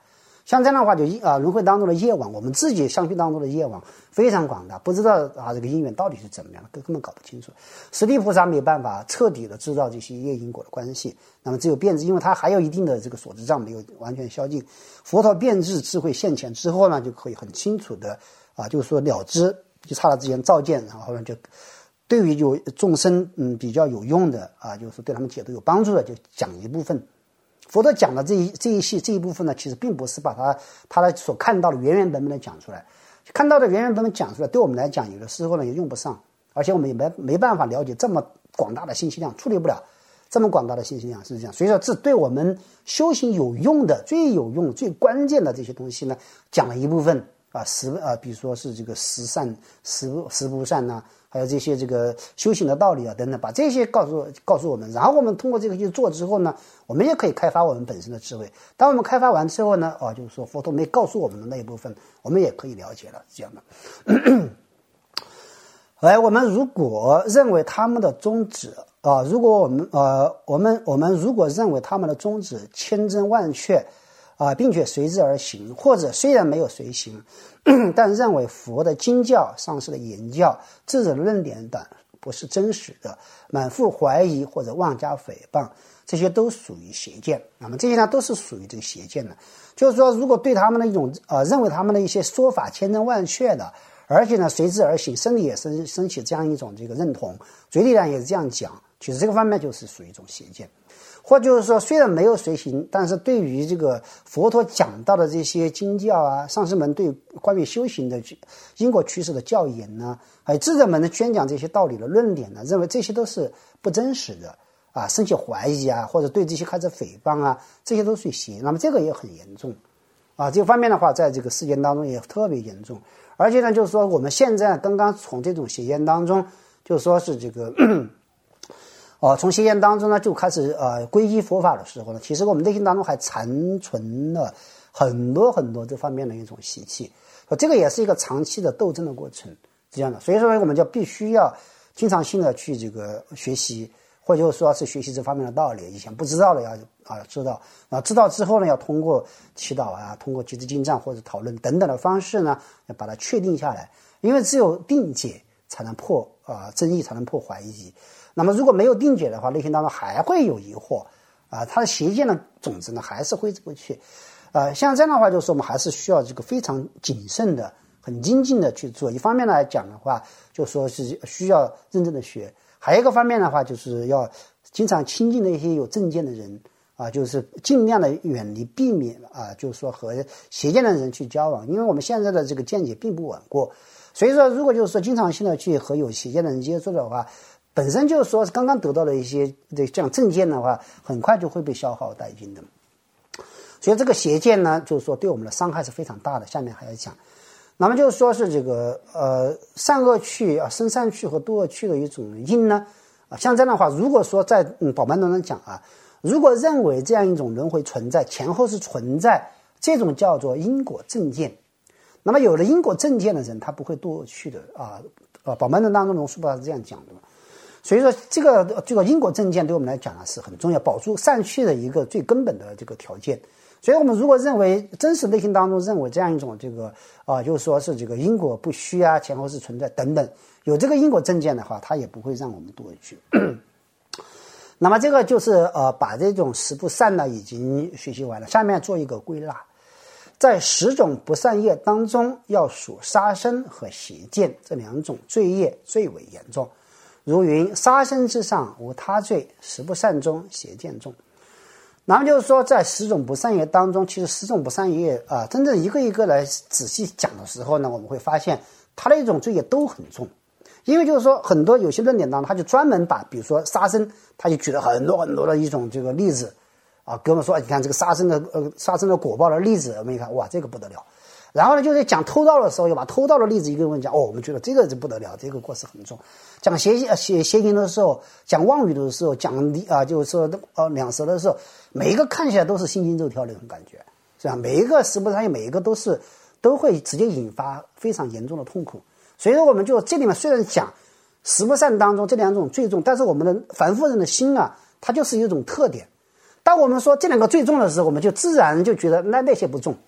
像这样的话，就轮回当中的业网，我们自己相续当中的业网非常广大，不知道这个因缘到底是怎么样的，根本搞不清楚。实地菩萨没办法彻底的知道这些业因果的关系，那么只有变质，因为它还有一定的这个所知障没有完全消尽。佛陀变质智慧现前之后呢，就可以很清楚的就是说了知，就刹那之间照见，然后呢就对于有众生比较有用的就是对他们解读有帮助的，就讲一部分。佛陀讲的这一部分呢，其实并不是把他的所看到的原原本本的讲出来，看到的原原本本讲出来，对我们来讲有的时候呢也用不上，而且我们也没办法了解这么广大的信息量，处理不了这么广大的信息量，是这样。所以说这对我们修行有用的、最有用、最关键的这些东西呢，讲了一部分比如说是这个十善、十不善呐，还有这些这个修行的道理等等，把这些告诉我们，然后我们通过这个去做之后呢，我们也可以开发我们本身的智慧。当我们开发完之后呢，就是说佛陀没告诉我们的那一部分，我们也可以了解了，这样的。而我们如果认为他们的宗旨如果我们如果认为他们的宗旨千真万确并且随之而行，或者虽然没有随行，但认为佛的经教、上师的言教、智者的论点等不是真实的，满腹怀疑或者妄加诽谤，这些都属于邪见。那么这些呢，都是属于这个邪见的。就是说，如果对他们的一种认为他们的一些说法千真万确的，而且呢随之而行，身体也升起这样一种这个认同，嘴里呢也是这样讲，其实这个方面就是属于一种邪见。或就是说，虽然没有随行，但是对于这个佛陀讲到的这些经教上师们对关于修行的因果趋势的教言呢，还有智者们的宣讲这些道理的论点呢，认为这些都是不真实的升起怀疑或者对这些开始诽谤这些都是邪。那么这个也很严重这个方面的话，在这个事件当中也特别严重。而且呢，就是说我们现在刚刚从这种邪见当中，就是说是这个从邪见当中呢就开始皈依佛法的时候呢，其实我们内心当中还残存了很多很多这方面的一种习气，这个也是一个长期的斗争的过程，这样的。所以说我们就必须要经常性的去这个学习，或者说是学习这方面的道理，以前不知道的要知道，知道之后呢，要通过祈祷通过集资经藏或者讨论等等的方式呢，要把它确定下来，因为只有定解才能破争议，才能破怀疑。那么如果没有定解的话，内心当中还会有疑惑它的邪见的种子呢还是挥之不去像这样的话，就是我们还是需要这个非常谨慎的、很精进的去做。一方面来讲的话，就说是需要认真的学，还有一个方面的话，就是要经常亲近的一些有正见的人就是尽量的远离、避免就是说和邪见的人去交往，因为我们现在的这个见解并不稳固，所以说如果就是说经常性的去和有邪见的人接触的话，本身就是说刚刚得到的一些这样正见的话，很快就会被消耗殆尽的。所以这个邪见呢，就是说对我们的伤害是非常大的。下面还要讲，那么就是说是这个善恶趣生善趣和堕恶趣的一种因呢像这样的话，如果说在宝鬘当中讲如果认为这样一种轮回存在，前后是存在，这种叫做因果正见。那么有了因果正见的人，他不会堕恶趣的宝鬘当中龙树菩萨是这样讲的。所以说这个因果正见对我们来讲是很重要，保住善趣的一个最根本的这个条件。所以我们如果认为真实内心当中认为这样一种这个就是说是这个因果不虚前后是存在等等，有这个因果正见的话，它也不会让我们堕去。那么这个就是把这种十不善呢已经学习完了，下面做一个归纳。在10种不善业当中，要数杀生和邪见这2种罪业最为严重。如云：杀生之上无他罪，十不善中邪见重。那么就是说，在10种不善业当中，其实10种不善业真正一个一个来仔细讲的时候呢，我们会发现它的一种罪业都很重。因为就是说，很多有些论点当中，他就专门把比如说杀生，他就举了很多很多的一种这个例子给我们说，你看这个杀生的果报的例子，我们一看哇，这个不得了。然后呢，就是讲偷盗的时候，又把偷盗的例子一个人讲我们觉得这个就不得了，这个过失很重。讲邪淫的时候，讲妄语的时候，讲就是说两舌的时候，每一个看起来都是心惊肉跳的那种感觉，是吧？每一个十不善业，每一个都会直接引发非常严重的痛苦。所以说，我们就这里面虽然讲十不善当中这2种最重，但是我们的凡夫人的心它就是一种特点。当我们说这2个最重的时候，我们就自然就觉得那些不重。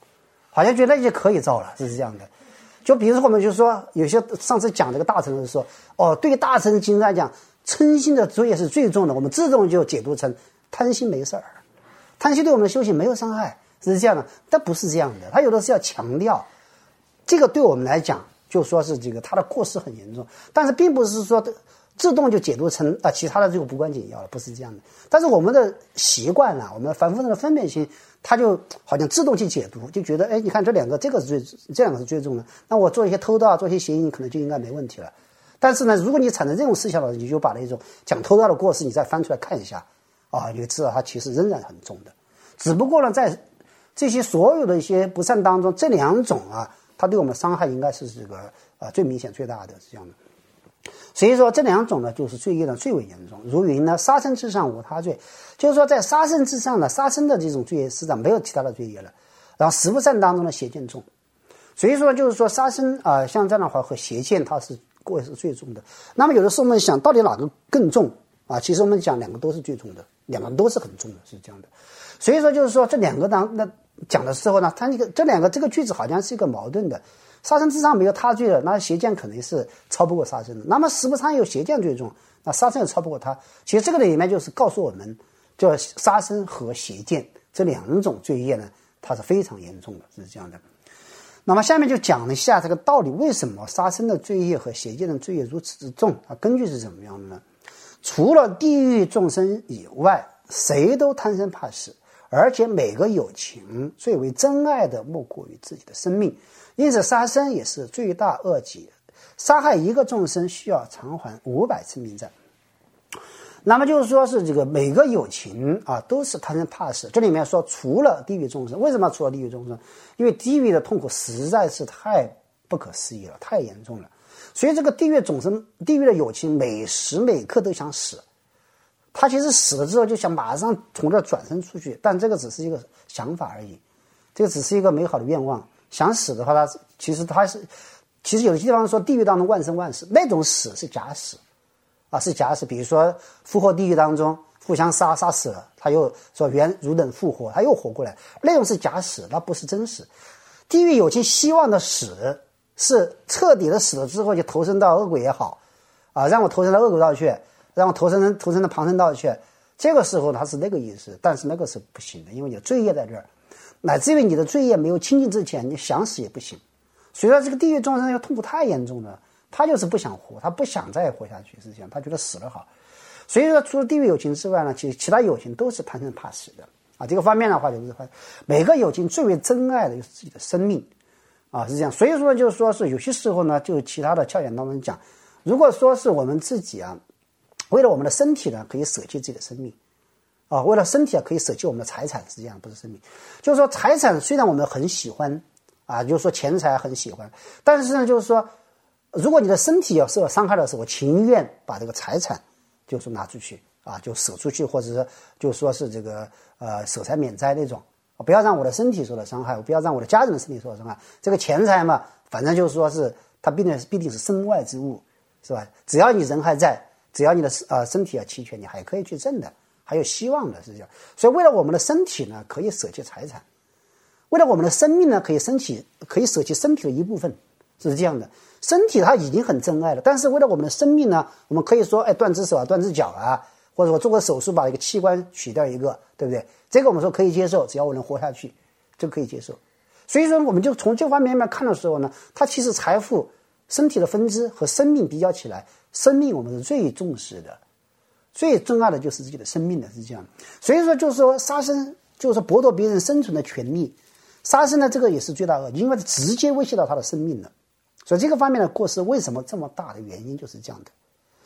好像觉得就可以造了，是这样的。就比如说我们就说有些上次讲这个大乘的时候，对于大乘经来讲，嗔心的作业是最重的，我们自动就解读成贪心没事儿，贪心对我们的修行没有伤害，是这样的。但不是这样的，他有的是要强调这个对我们来讲，就说是这个他的过失很严重，但是并不是说自动就解读成其他的这个无关紧要了，不是这样的。但是我们的习惯我们凡夫人的分别心，他就好像自动去解读，就觉得你看这两个是最重的，那我做一些偷盗做一些邪淫可能就应该没问题了。但是呢，如果你产生这种思想了，你就把那种讲偷盗的过失你再翻出来看一下你就知道它其实仍然很重的。只不过呢，在这些所有的一些不善当中，这两种它对我们的伤害应该是这个最明显最大的，是这样的。所以说这两种呢，就是罪业呢最为严重。如云呢，杀生之上无他罪，就是说在杀生之上呢，杀生的这种罪业实际上没有其他的罪业了。然后十不善当中的邪见重，所以说就是说杀生像这样的话和邪见它是过是最重的。那么有的时候我们想到底哪个更重其实我们讲两个都是最重的，两个都是很重的，是这样的。所以说就是说这两个那讲的时候呢，它这两个这个句子好像是一个矛盾的。杀生之上没有他罪了，那邪见肯定是超不过杀生的。那么十不善有邪见最重，那杀生也超不过他。其实这个里面就是告诉我们，就杀生和邪见这两种罪业呢，它是非常严重的，是这样的。那么下面就讲了一下这个道理，为什么杀生的罪业和邪见的罪业如此之重根据是怎么样的呢？除了地狱众生以外，谁都贪生怕死，而且每个有情最为珍爱的莫过于自己的生命，因此杀生也是罪大恶极，杀害一个众生需要偿还500次命债。那么就是说是这个每个有情都是贪生怕死。这里面说除了地狱众生，为什么除了地狱众生？因为地狱的痛苦实在是太不可思议了，太严重了。所以这个地狱众生，地狱的有情每时每刻都想死，他其实死了之后就想马上从这转身出去，但这个只是一个想法而已，这个只是一个美好的愿望。想死的话，其实有的地方说地狱当中万生万死，那种死是假死是假死。比如说复活地狱当中互相杀死了，他又说原如等复活，他又活过来，那种是假死，那不是真死。地狱有情希望的死是彻底的死了之后就投身到恶鬼也好让我投身到恶鬼道去，让我投身到旁生道去，这个时候他是那个意思。但是那个是不行的，因为有罪业在这儿，乃至于你的罪业没有清净之前，你想死也不行。所以说这个地狱众生这个痛苦太严重了，他就是不想活，他不想再活下去，是这样，他觉得死了好。所以说除了地狱有情之外呢，其他有情都是贪生怕死的这个方面的话就是每个有情最为珍爱的就是自己的生命是这样。所以说就是说是有些时候呢，就其他的窍眼当中讲，如果说是我们自己为了我们的身体呢可以舍弃自己的生命为了身体可以舍弃我们的财产，是这样，不是生命。就是说财产虽然我们很喜欢就是说钱财很喜欢，但是呢就是说如果你的身体要受到伤害的时候，我情愿把这个财产就是拿出去就舍出去，或者是就说是这个舍财免灾那种，不要让我的身体受到伤害，我不要让我的家人的身体受到伤害。这个钱财嘛，反正就是说是它必定是身外之物，是吧？只要你人还在，只要你的身体齐全，你还可以去挣的，还有希望的，是这样。所以为了我们的身体呢，可以舍弃财产；为了我们的生命呢，可以舍弃身体的一部分，是这样的。身体它已经很珍爱了，但是为了我们的生命呢，我们可以说断只手断只脚或者我做个手术把一个器官取掉一个，对不对？这个我们说可以接受，只要我能活下去，这个可以接受。所以说我们就从这方面看的时候呢，它其实财富身体的分支和生命比较起来，生命我们是最重视的，最珍爱的就是自己的生命的，是这样。所以说就是说杀生就是说剥夺别人生存的权利，杀生呢这个也是罪大恶极，因为直接威胁到他的生命了。所以这个方面的过失为什么这么大的原因就是这样的。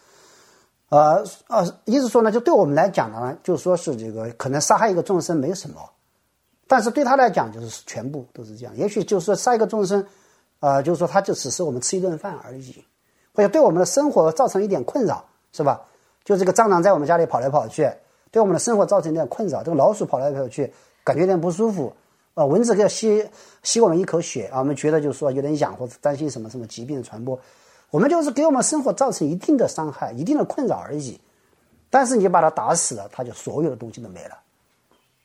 意思说呢，就对我们来讲呢，就说是这个可能杀害一个众生没什么，但是对他来讲就是全部都是这样。也许就是说杀一个众生就是说他就只是我们吃一顿饭而已，或者对我们的生活造成一点困扰，是吧？就这个蟑螂在我们家里跑来跑去，对我们的生活造成一点困扰，这个老鼠跑来跑去感觉有点不舒服蚊子给吸我们一口血我们觉得就是说有点痒，或者担心什么疾病的传播，我们就是给我们生活造成一定的伤害，一定的困扰而已。但是你把它打死了，它就所有的东西都没了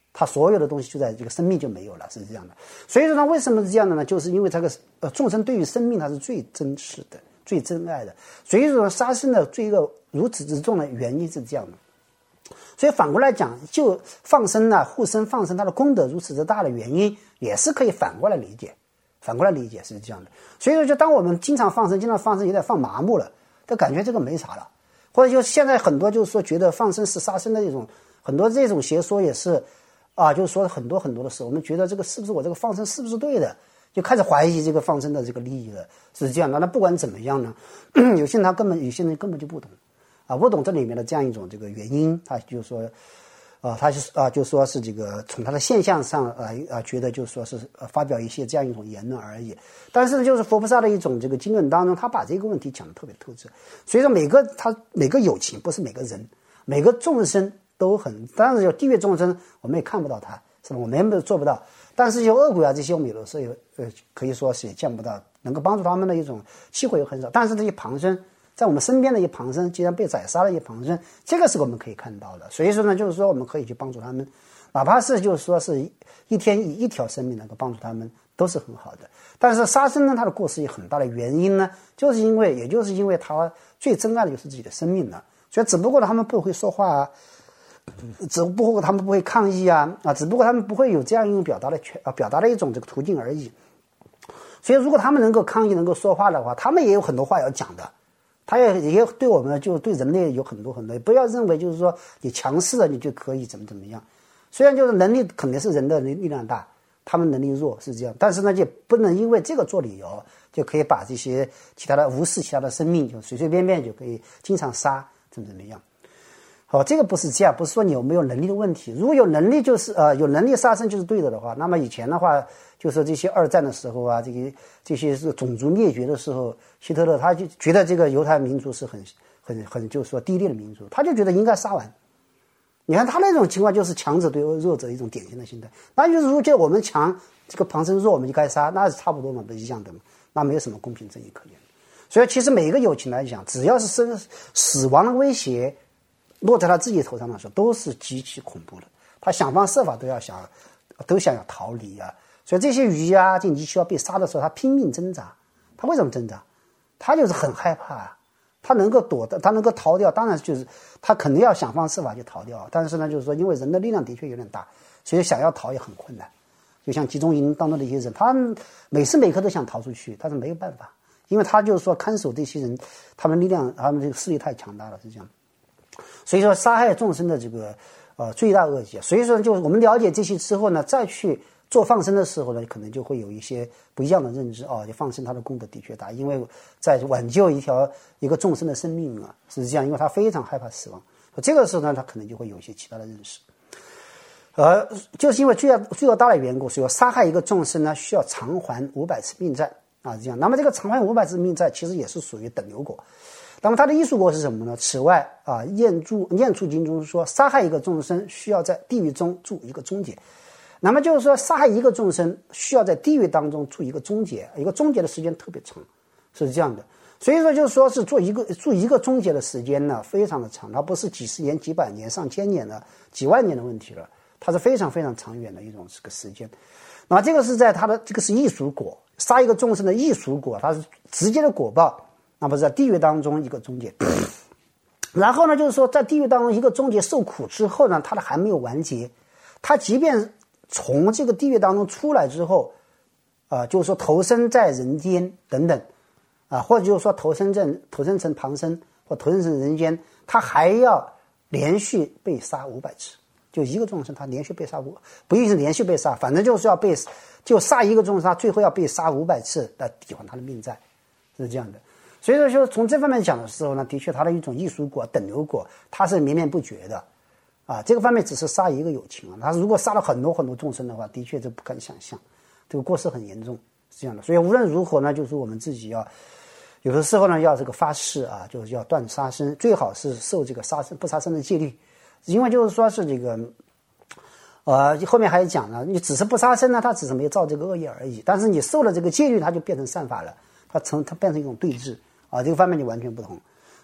他所有的东西就在这个生命就没有了，是这样的。所以说呢，为什么是这样的呢？就是因为这个众生对于生命它是最珍视的、最珍爱的。所以说杀生的罪恶如此之重的原因是这样的。所以反过来讲，就放生啊、护生、放生，它的功德如此之大的原因，也是可以反过来理解。反过来理解是这样的。所以说，就当我们经常放生有点放麻木了，就感觉这个没啥了，或者就现在很多就是说觉得放生是杀生的一种，很多这种邪说也是啊，就是说很多的时候，我们觉得这个是不是我这个放生是不是对的，就开始怀疑这个放生的这个利益了，是这样的。那不管怎么样呢，有些人根本就不懂啊，不懂这里面的这样一种这个原因，他就说。就说是这个从他的现象上觉得就说是发表一些这样一种言论而已。但是就是佛菩萨的一种这个经论当中，他把这个问题讲得特别透彻。所以说每个有情不是每个人，每个众生都很，当然有地狱众生我们也看不到他，是吧？我们也做不到。但是就恶鬼啊这些我们有的时候可以说是也见不到，能够帮助他们的一种机会又很少。但是这些旁生。在我们身边的一旁生，既然被宰杀的一旁生，这个是我们可以看到的。所以说呢，就是说我们可以去帮助他们，哪怕是就是说是一天一条生命能够帮助他们，都是很好的。但是杀生呢，它的过失有很大的原因呢，就是因为他最珍爱的就是自己的生命了。所以只不过他们不会说话啊，只不过他们不会抗议啊，只不过他们不会有这样一种表达的一种这个途径而已。所以如果他们能够抗议，能够说话的话，他们也有很多话要讲的。他也对我们就对人类有很多，不要认为就是说你强势了你就可以怎么样。虽然就是能力肯定是人的力量大，他们能力弱是这样，但是呢就不能因为这个做理由就可以把这些其他的无视其他的生命就随随便便就可以经常杀怎么样。好，这个不是这样，不是说你有没有能力的问题。如果有能力就是有能力杀生就是对的话，那么以前的话就是这些二战的时候啊，这些是种族灭绝的时候，希特勒他就觉得这个犹太民族是很就是说低劣的民族，他就觉得应该杀完。你看他那种情况就是强者对弱者一种典型的心态，那就是如果我们强，这个旁生弱我们就该杀，那是差不多嘛，不是一样的嘛，那没有什么公平正义可言。所以其实每一个有情来讲，只要是死亡的威胁落在他自己头上的时候，都是极其恐怖的。他想方设法都想要逃离啊。所以这些鱼啊，这泥鳅要被杀的时候，他拼命挣扎。他为什么挣扎？他就是很害怕啊。他能够他能够逃掉，当然就是他肯定要想方设法去逃掉。但是呢，就是说，因为人的力量的确有点大，所以想要逃也很困难。就像集中营当中的一些人，他每时每刻都想逃出去，但是没有办法，因为他就是说看守这些人，他们力量，他们这个势力太强大了，是这样。所以说杀害众生的这个罪大恶极。所以说就我们了解这些之后呢，再去做放生的时候呢，可能就会有一些不一样的认知就放生它的功德的确大，因为在挽救一个众生的生命啊，是这样，因为他非常害怕死亡。这个时候呢，他可能就会有一些其他的认识。就是因为罪恶大的缘故，所以杀害一个众生呢，需要偿还500次命债啊，这样。那么这个偿还500次命债，其实也是属于等流果。那么它的艺术果是什么呢？此外念处经中说，杀害一个众生需要在地狱中住一个终结。那么就是说，杀害一个众生需要在地狱当中住一个终结，一个终结的时间特别长，是这样的。所以说，就是说是住一个终结的时间呢，非常的长，它不是几十年、几百年、上千年了、几万年的问题了，它是非常非常长远的一种这个时间。那么这个是在它的这个是艺术果，杀一个众生的艺术果，它是直接的果报。那么在地狱当中一个终结，然后呢，就是说在地狱当中一个终结受苦之后呢，他的还没有完结，他即便从这个地狱当中出来之后，就是说投生在人间等等，或者就是说投生成旁生或投生成人间，他还要连续被杀500次，就一个众生他连续被杀不一定是连续被杀，反正就是就杀一个众生，他最后要被杀500次来抵还他的命债，是这样的。所以说，就从这方面讲的时候呢，的确它的一种艺术果、等流果，它是绵绵不绝的，这个方面只是杀一个有情他如果杀了很多很多众生的话，的确这不敢想象，这个过失很严重，是这样的。所以无论如何呢，就是我们自己要有的时候呢，要这个发誓就是要断杀生，最好是受这个不杀生的戒律，因为就是说是这个。后面还讲了，你只是不杀生呢，他只是没造这个恶业而已，但是你受了这个戒律，它就变成善法了，它变成一种对治。这个方面就完全不同。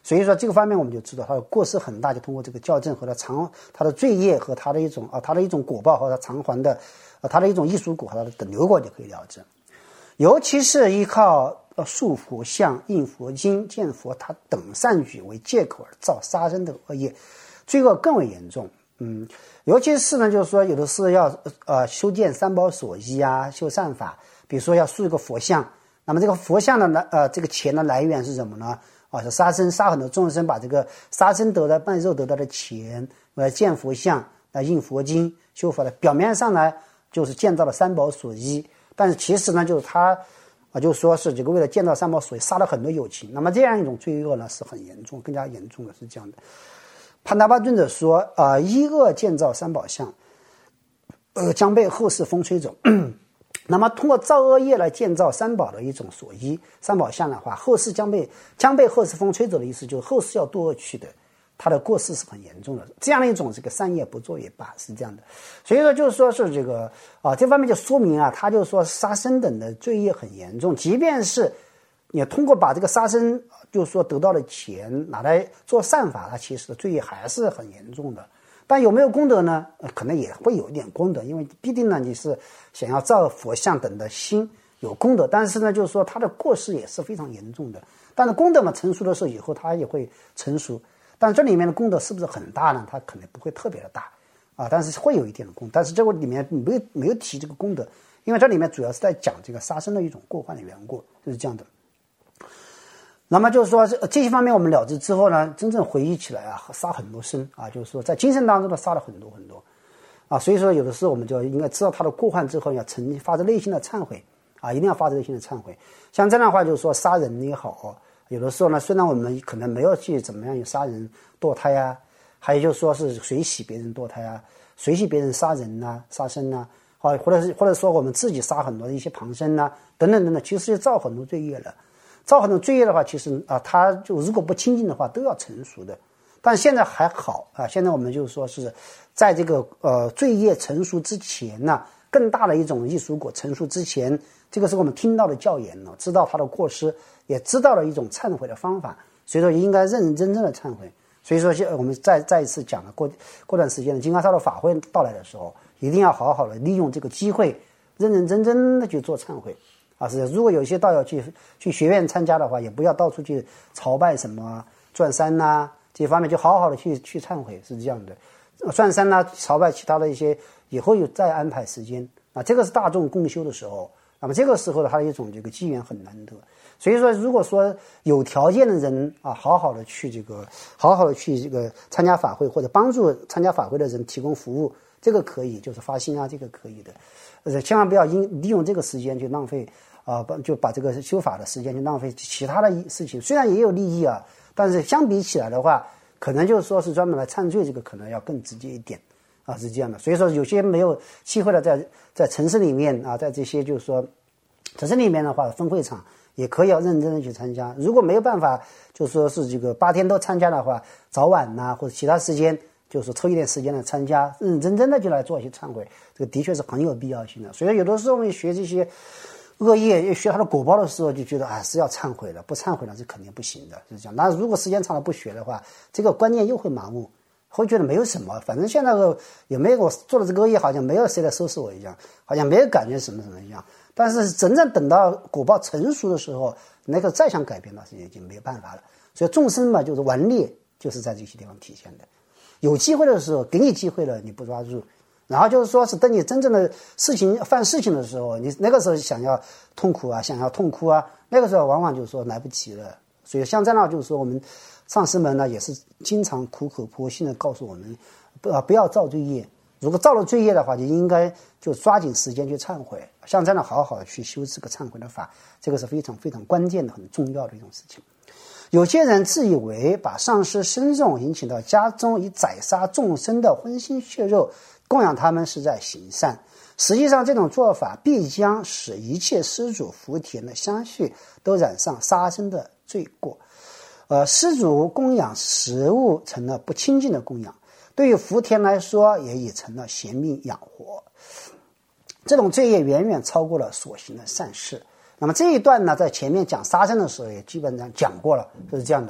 所以说这个方面我们就知道他的过失很大，就通过这个校正和他的罪业和他的一种果报和他偿还的他的一种艺术果和他的等流果就可以了知。尤其是依靠塑佛像、印佛经、见佛塔等善举为借口而造杀生的恶业，罪恶更为严重。尤其是呢，就是说有的是要修建三宝所依啊，修善法，比如说要塑一个佛像，那么这个佛像的这个钱的来源是什么呢？是杀生，杀很多众生，把这个杀生得到卖肉得到的钱来建佛像，来印佛经，修佛的。表面上呢就是建造了三宝所依，但是其实呢就是他就说是这个为了建造三宝所依杀了很多有情。那么这样一种罪恶呢是很严重，更加严重的是这样的。潘达巴尊者说依恶建造三宝像将被后世风吹走。那么通过造恶业来建造三宝的一种所依三宝像的话，后世将被后世风吹走的意思就是后世要堕恶趣的，他的过失是很严重的。这样的一种这个善业不做也罢，是这样的。所以说就是说是这个这方面就说明他就是说杀生等的罪业很严重，即便是你通过把这个杀生就是说得到的钱拿来做善法，它其实罪业还是很严重的。但有没有功德呢？可能也会有一点功德，因为必定呢你是想要造佛像等的心有功德，但是呢就是说它的过失也是非常严重的。但是功德嘛成熟的时候以后它也会成熟，但这里面的功德是不是很大呢？它可能不会特别的大但是会有一点的功德，但是这个里面没有提这个功德，因为这里面主要是在讲这个杀生的一种过患的缘故，就是这样的。那么就是说这些方面我们了知之后呢，真正回忆起来杀很多生就是说在精神当中呢杀了很多很多所以说有的时候我们就应该知道他的过患之后，要发自内心的忏悔一定要发自内心的忏悔。像这样的话就是说杀人也好，有的时候呢虽然我们可能没有去怎么样杀人堕胎还有就是说是随喜别人堕胎随喜别人杀人杀生或者说我们自己杀很多的一些旁生等等等等，其实就造很多罪业了。造很多罪业的话，其实他就如果不清净的话都要成熟的。但现在还好现在我们就是说是在这个罪业成熟之前呢，更大的一种艺术果成熟之前，这个是我们听到的教言了，知道他的过失，也知道了一种忏悔的方法，所以说应该认认真真的忏悔。所以说我们再一次讲了过段时间的金刚萨埵法会到来的时候，一定要好好的利用这个机会，认认真真的去做忏悔是如果有些道友去学院参加的话，也不要到处去朝拜什么转山这方面，就好好的去忏悔，是这样的。转山朝拜其他的一些，以后有再安排时间这个是大众共修的时候，那么这个时候的他的一种这个机缘很难得。所以说如果说有条件的人好好的去这个参加法会，或者帮助参加法会的人提供服务，这个可以，就是发心这个可以的。千万不要利用这个时间去浪费就把这个修法的时间去浪费其他的事情，虽然也有利益但是相比起来的话，可能就是说是专门来忏罪，这个可能要更直接一点是这样的。所以说有些没有机会的在城市里面在这些就是说城市里面的话，分会场也可以要认真的去参加。如果没有办法就是说是这个8天都参加的话，早晚或者其他时间就是抽一点时间来参加，认认真真的就来做一些忏悔，这个的确是很有必要性的。所以有的时候我们学这些恶业，学它的果报的时候，就觉得是要忏悔了，不忏悔了是肯定不行的，是这样。那如果时间长了不学的话，这个观念又会麻木，会觉得没有什么，反正现在也没有我做了这个恶业，好像没有谁来收拾我一样，好像没有感觉什么什么一样。但是真正等到果报成熟的时候，那个再想改变那是已经没有办法了。所以众生嘛，就是顽劣，就是在这些地方体现的。有机会的时候，给你机会了，你不抓住。然后就是说是等你真正的犯事情的时候，你那个时候想要痛苦想要痛哭那个时候往往就是说来不及了。所以像这样就是说我们上师们呢也是经常苦口婆心的告诉我们不要造罪业，如果造了罪业的话，就应该就抓紧时间去忏悔，像这样好好的去修这个忏悔的法，这个是非常非常关键的很重要的一种事情。有些人自以为把上师僧众引请到家中，以宰杀众生的荤腥血肉供养他们是在行善，实际上这种做法必将使一切施主福田的相续都染上杀生的罪过。施主供养食物成了不清净的供养，对于福田来说也已成了嫌命养活，这种罪业远远超过了所行的善事。那么这一段呢，在前面讲杀生的时候也基本上讲过了，就是这样的。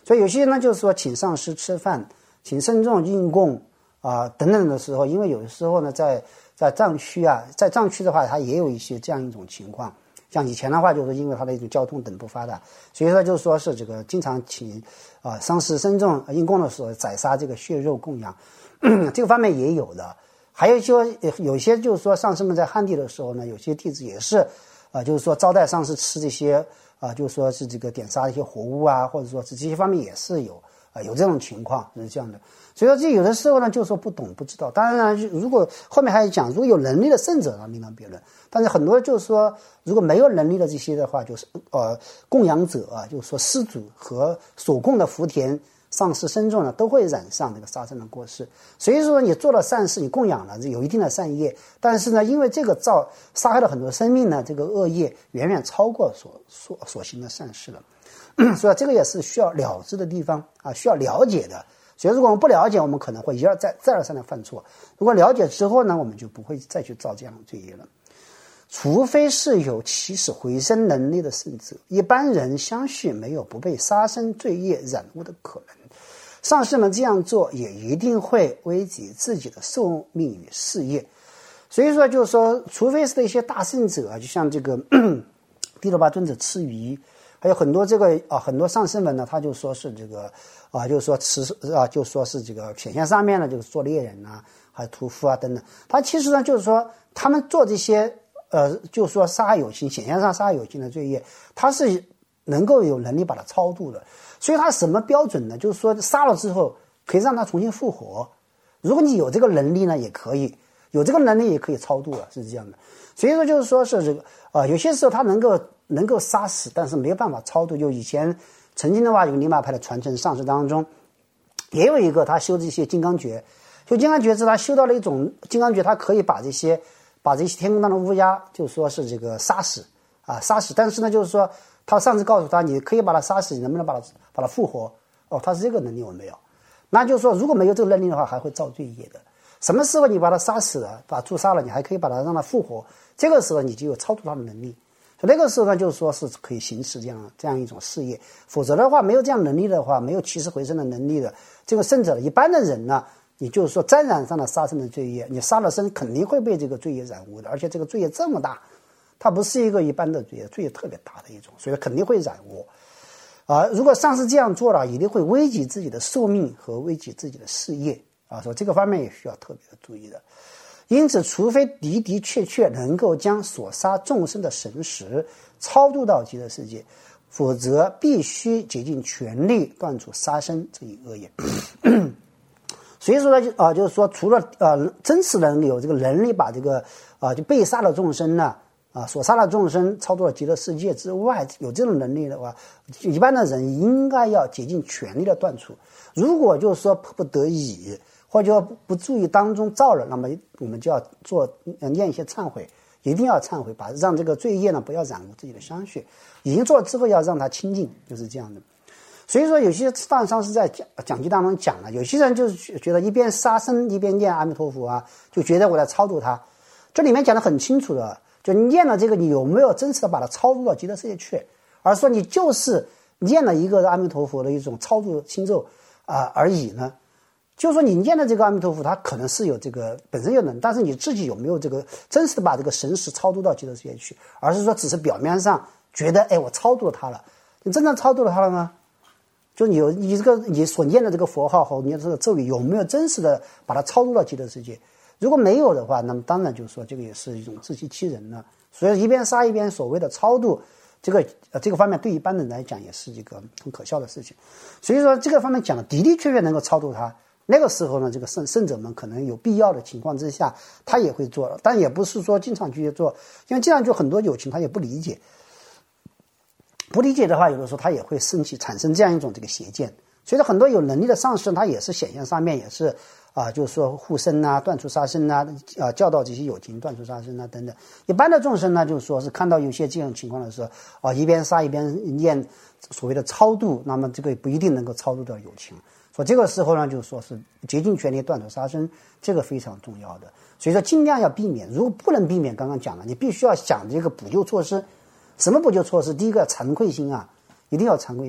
所以有些人呢就是说请上师吃饭，请僧众应供等等的时候，因为有的时候呢在藏区在藏区的话，它也有一些这样一种情况。像以前的话，就是因为它的一种交通等不发达，所以说就是说是这个经常请上师僧众应供的时候宰杀这个血肉供养，这个方面也有的。还有说有些就是说上师们在汉地的时候呢，有些弟子也是就是说招待上师吃这些就是说是这个点杀一些活物或者说是这些方面也是有这种情况是这样的。所以说这有的时候呢就是说不懂不知道，当然如果后面还讲如果有能力的圣者另当别论，但是很多就是说如果没有能力的这些的话，就是供养者就是说施主和所供的福田上师僧众呢都会染上这个杀生的过失。所以说你做了善事，你供养了有一定的善业，但是呢因为这个杀害了很多生命呢，这个恶业远远超过所行的善事了。所以这个也是需要了知的地方需要了解的。所以如果我们不了解，我们可能会一而再再而三的犯错。如果了解之后呢，我们就不会再去造这样的罪业了。除非是有起死回生能力的圣者，一般人相信没有不被杀生罪业染污的可能。上师们这样做也一定会危及自己的寿命与事业。所以说就是说，除非是一些大圣者就像这个第六巴尊者吃鱼，还有很多这个很多上师们呢，他就说是这个就是说就说是这个显现上面呢，就是做猎人还有屠夫等等。他其实呢就是说他们做这些就是说杀害有情显现上杀害有情的罪业，他是能够有能力把它超度的。所以他什么标准呢？就是说杀了之后可以让他重新复活。如果你有这个能力呢，也可以有这个能力也可以超度了，是这样的。所以说就是说是这个有些时候他能够杀死，但是没有办法超度。就以前曾经的话，有个尼玛派的传承上师当中，也有一个他修这些金刚诀，修金刚诀是他修到了一种金刚诀，他可以把这些天空当中的乌鸦，就是说是这个杀死。但是呢，就是说他上次告诉他，你可以把它杀死，你能不能把它复活？他是这个能力我没有。那就是说，如果没有这个能力的话，还会造罪业的。什么时候你把它杀死了，把它诛杀了，你还可以把它让它复活，这个时候你就有超度它的能力。所以那个时候呢，就是说是可以行使这样一种事业。否则的话，没有这样能力的话，没有起死回生的能力的这个圣者，一般的人呢，你就是说沾染上了杀生的罪业，你杀了生肯定会被这个罪业染污的，而且这个罪业这么大，它不是一个一般的罪业，罪业特别大的一种，所以肯定会染污。如果上师这样做了，一定会危及自己的寿命和危及自己的事业所以这个方面也需要特别的注意的。因此除非的确能够将所杀众生的神识超度到极乐世界，否则必须竭尽全力断除杀生这一恶业。所以说呢就是说除了真实能有这个能力把这个就被杀的众生呢所杀的众生超度了极乐世界之外，有这种能力的话，一般的人应该要竭尽全力的断除。如果就是说迫不得已或者不注意当中造了，那么我们就要念一些忏悔，一定要忏悔，让这个罪业呢不要染污自己的香血。已经做了之后要让它清净，就是这样的。所以说有些大上师在讲记当中讲了，有些人就是觉得一边杀生一边念阿弥陀佛就觉得我在超度他。这里面讲得很清楚的，就念了这个，你有没有真实的把它超度到极乐世界去？而说你就是念了一个阿弥陀佛的一种超度心咒而已呢？就是说你念的这个阿弥陀佛，它可能是有这个本身有能，但是你自己有没有这个真实的把这个神识超度到极乐世界去？而是说只是表面上觉得我超度了他了，你真正超度了他了吗？就你所念的这个佛号和你的这个咒语有没有真实的把它超度到极乐世界？如果没有的话，那么当然就是说这个也是一种自欺欺人了。所以一边杀一边所谓的超度，这个方面对一般人来讲也是一个很可笑的事情。所以说这个方面讲的的确能够超度他，那个时候呢，这个圣者们可能有必要的情况之下，他也会做，但也不是说经常去做，因为经常就很多有情他也不理解。不理解的话，有的时候他也会产生这样一种这个邪见。所以说很多有能力的上师，他也是显现上面也是就是说护生断除杀生教导这些有情断除杀生等等。一般的众生呢，就是说是看到有些这种情况的时候一边杀一边念所谓的超度，那么这个不一定能够超度到有情。所以这个时候呢，就是说是竭尽全力断除杀生，这个非常重要的。所以说尽量要避免，如果不能避免，刚刚讲了，你必须要想这个补救措施。什么补救措施？第一个惭愧心一定要惭愧心。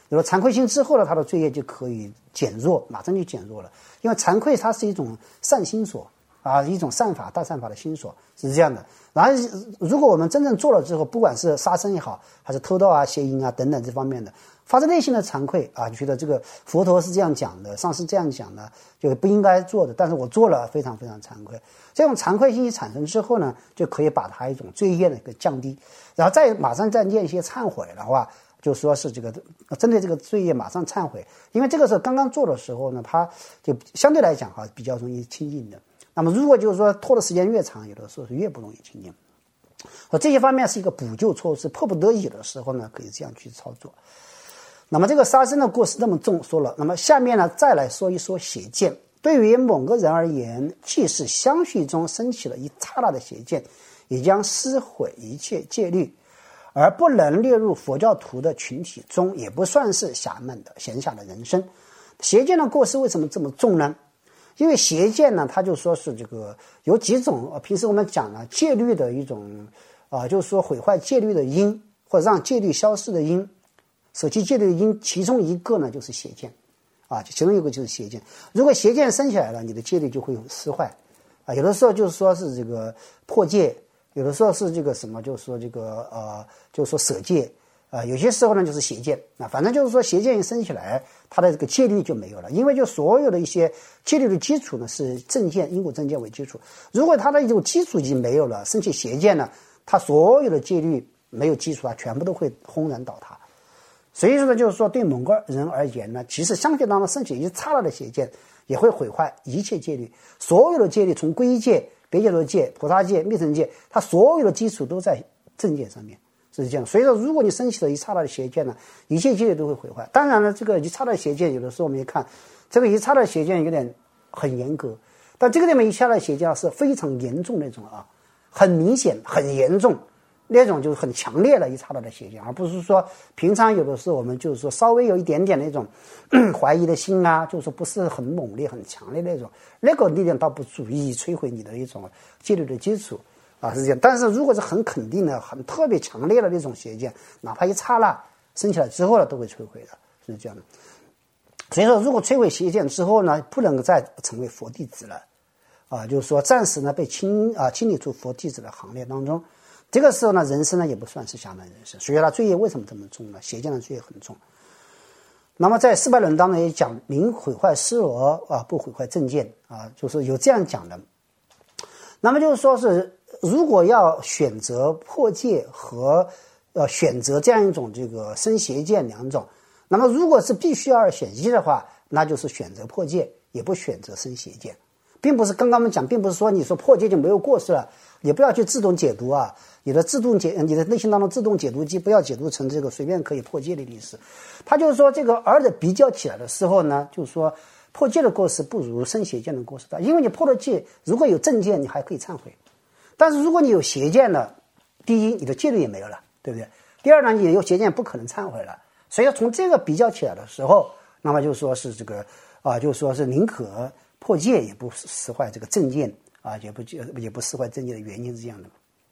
有了惭愧心之后呢，他的罪业就可以减弱，马上就减弱了。因为惭愧它是一种善心所啊，一种善法大善法的心所，是这样的。然后如果我们真正做了之后，不管是杀生也好，还是偷盗啊、邪淫啊等等这方面的，发自内心的惭愧啊，觉得这个佛陀是这样讲的，上师这样讲的，就不应该做的，但是我做了，非常非常惭愧。这种惭愧心一产生之后呢，就可以把它一种罪业的一个降低，然后马上再念一些忏悔的话，就说是这个针对这个罪业马上忏悔，因为这个时候刚刚做的时候呢，它就相对来讲比较容易清净的。那么如果就是说拖的时间越长，有的时候是越不容易清净。这些方面是一个补救措施，迫不得已的时候呢，可以这样去操作。那么这个杀生的过失那么重说了，那么下面呢再来说一说邪见。对于某个人而言，即使相续中升起了一刹那的邪见，也将撕毁一切戒律，而不能列入佛教徒的群体中，也不算是闲暇的人生。邪见的过失为什么这么重呢？因为邪见呢，它就说是这个有几种平时我们讲了戒律的一种就是说毁坏戒律的因，或者让戒律消失的因，舍弃戒律的因，其中一个呢就是邪见其中一个就是邪见。如果邪见升起来了，你的戒律就会失坏有的时候就是说是这个破戒，有的时候是这个什么，就是说这个就是说舍戒有些时候呢就是邪见反正就是说邪见一升起来，它的这个戒律就没有了。因为就所有的一些戒律的基础呢是正见因果正见为基础，如果它的这种基础已经没有了，升起邪见呢，它所有的戒律没有基础全部都会轰然倒塌。所以说呢，就是说对某个人而言呢，其实相对当中升起一刹那的邪见，也会毁坏一切戒律。所有的戒律，从皈依戒、别解脱戒、菩萨戒、密乘戒，它所有的基础都在正见上面，是这样。所以说，如果你升起了一刹那的邪见呢，一切戒律都会毁坏。当然了，这个一刹那的邪见，有的时候我们一看，这个一刹那的邪见有点很严格，但这个地方一刹那的邪见是非常严重那种很明显、很严重。那种就是很强烈的一刹那的邪见，而不是说平常有的时候我们就是说稍微有一点点那种怀疑的心就是说不是很猛烈很强烈那种，那个力量倒不足以摧毁你的一种戒律的基础是这样。但是如果是很肯定的很特别强烈的那种邪见，哪怕一刹那升起来之后呢，都会摧毁的，是这样的。所以说如果摧毁邪见之后呢，不能再成为佛弟子了就是说暂时呢被清理出佛弟子的行列当中。这个时候呢，人生呢也不算是暇满人生，所以他罪业为什么这么重呢？邪见的罪业很重。那么在四百论当中也讲，宁毁坏尸罗不毁坏正见就是有这样讲的。那么就是说是，如果要选择破戒和选择这样一种这个生邪见两种，那么如果是必须二选一的话，那就是选择破戒，也不选择生邪见。并不是刚刚我们讲，并不是说你说破戒就没有过失了，也不要去自动解读你的内心当中自动解读机不要解读成这个随便可以破戒的意思。他就是说这个二者比较起来的时候呢，就是说破戒的过失不如生邪见的过失大，因为你破了戒，如果有正见你还可以忏悔，但是如果你有邪见了，第一你的戒律也没有了，对不对？第二呢，你有邪见不可能忏悔了。所以从这个比较起来的时候，那么就说是这个就是说是宁可破戒也不失坏这个正见也不失坏正见的原因是这样的。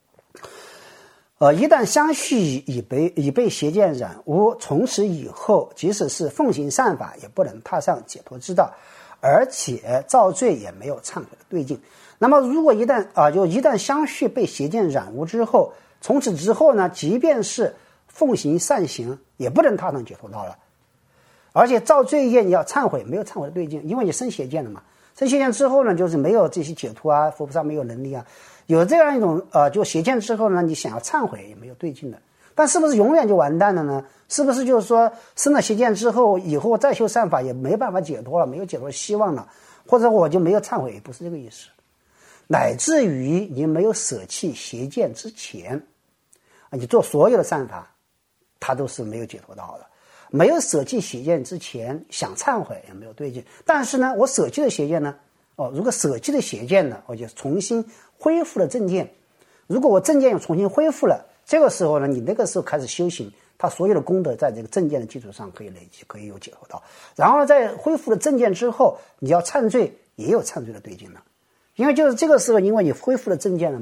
一旦相续已被邪见染污，从此以后即使是奉行善法也不能踏上解脱之道，而且造罪也没有忏悔的对境。那么如果一旦相续被邪见染污之后，从此之后呢，即便是奉行善行也不能踏上解脱道了，而且造罪业你要忏悔，没有忏悔的对境，因为你生邪见了嘛。生邪见之后呢，就是没有这些解脱佛菩萨没有能力有这样一种就邪见之后呢，你想要忏悔也没有对境的。但是不是永远就完蛋了呢？是不是就是说生了邪见之后，以后再修善法也没办法解脱了，没有解脱希望了，或者我就没有忏悔，也不是这个意思。乃至于你没有舍弃邪见之前你做所有的善法，它都是没有解脱道的。没有舍弃邪见之前想忏悔也没有对境，但是呢，我舍弃的邪见呢如果舍弃的邪见呢，我就重新恢复了正见。如果我正见又重新恢复了，这个时候呢，你那个时候开始修行，他所有的功德在这个正见的基础上可以累积，可以有解脱道。然后在恢复了正见之后，你要忏罪也有忏罪的对境了。因为就是这个时候，因为你恢复了正见了嘛，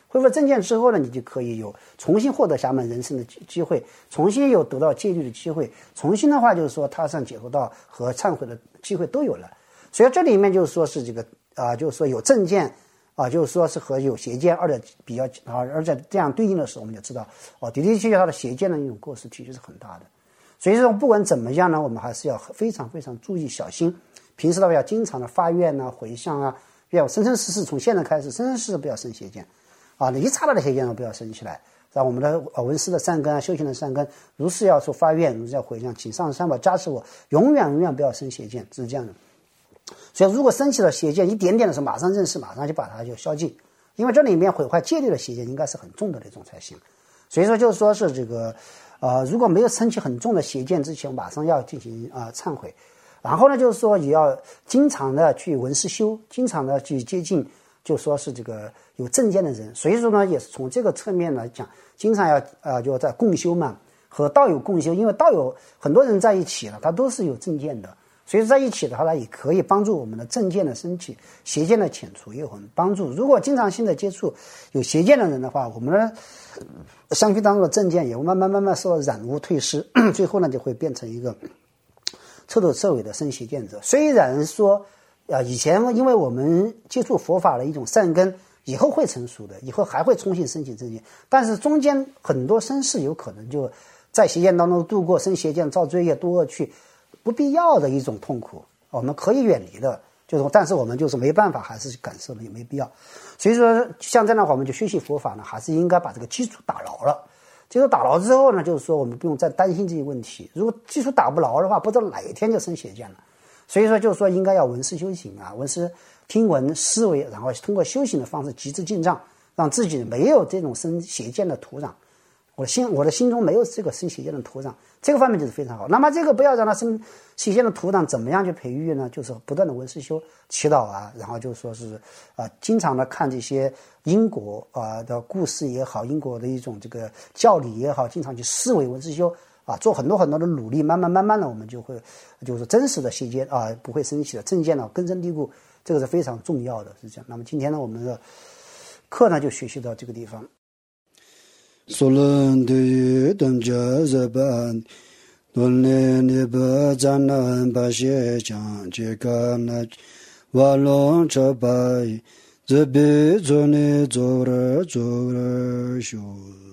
恢复正见之后呢，你就可以有重新获得侠门人生的机会，重新有得到戒律的机会，重新的话就是说踏上解脱道和忏悔的机会都有了。所以这里面就是说是这个就是说有正见就是说是和有邪见二者比较而在这样对应的时候，我们就知道的的确确它的邪见的一种过失体系是很大的。所以说不管怎么样呢，我们还是要非常非常注意小心，平时的话要经常的发愿回向要生生世世，从现在开始生生世世不要生邪见你一刹那的邪见都不要生起来，让我们的闻思的善根修行的善根如是要说发愿，如是要回向，请上师三宝加持我永远不要生邪见，是这样的。所以如果升起了邪见一点点的时候，马上认识，马上就把它就消尽，因为这里面毁坏戒律的邪见应该是很重的那种才行。所以说就是说是这个如果没有升起很重的邪见之前，马上要进行忏悔。然后呢就是说也要经常的去闻思修，经常的去接近就说是这个有正见的人。所以说呢也是从这个侧面来讲，经常要就在共修嘛，和道友共修，因为道友很多人在一起了，他都是有正见的，所以在一起的话呢，也可以帮助我们的正见的升起，邪见的遣除也有很帮助。如果经常性的接触有邪见的人的话，我们的相续当中的正见也会慢慢受到染污退失，最后呢就会变成一个彻头彻尾的生邪见者。虽然说以前因为我们接触佛法的一种善根，以后会成熟的，以后还会重新升起正见，但是中间很多生世有可能就在邪见当中度过，生邪见造罪业多恶趣，不必要的一种痛苦，我们可以远离的，但是我们就是没办法，还是感受了也没必要。所以说像这样的话，我们就学习佛法呢，还是应该把这个基础打牢了。基础打牢之后呢，就是说我们不用再担心这些问题。如果基础打不牢的话，不知道哪一天就生邪见了。所以说就是说应该要闻思修行闻思听闻思维，然后通过修行的方式极致进障，让自己没有这种生邪见的土壤。我的心中没有这个生邪见的土壤，这个方面就是非常好。那么这个不要让它生邪见的土壤，怎么样去培育呢？就是不断的闻思修祈祷然后就说是经常的看这些因果的故事也好，因果的一种这个教理也好，经常去思维闻思修做很多很多的努力，慢慢的我们就会就是真实的邪见不会升起的正见根深蒂固，这个是非常重要的，是这样。那么今天呢，我们的课呢就学习到这个地方。 Solan de damja zaban donne ne ba zanan ba she chang je ka na wa long cha bai ze be zo ne zo ra shu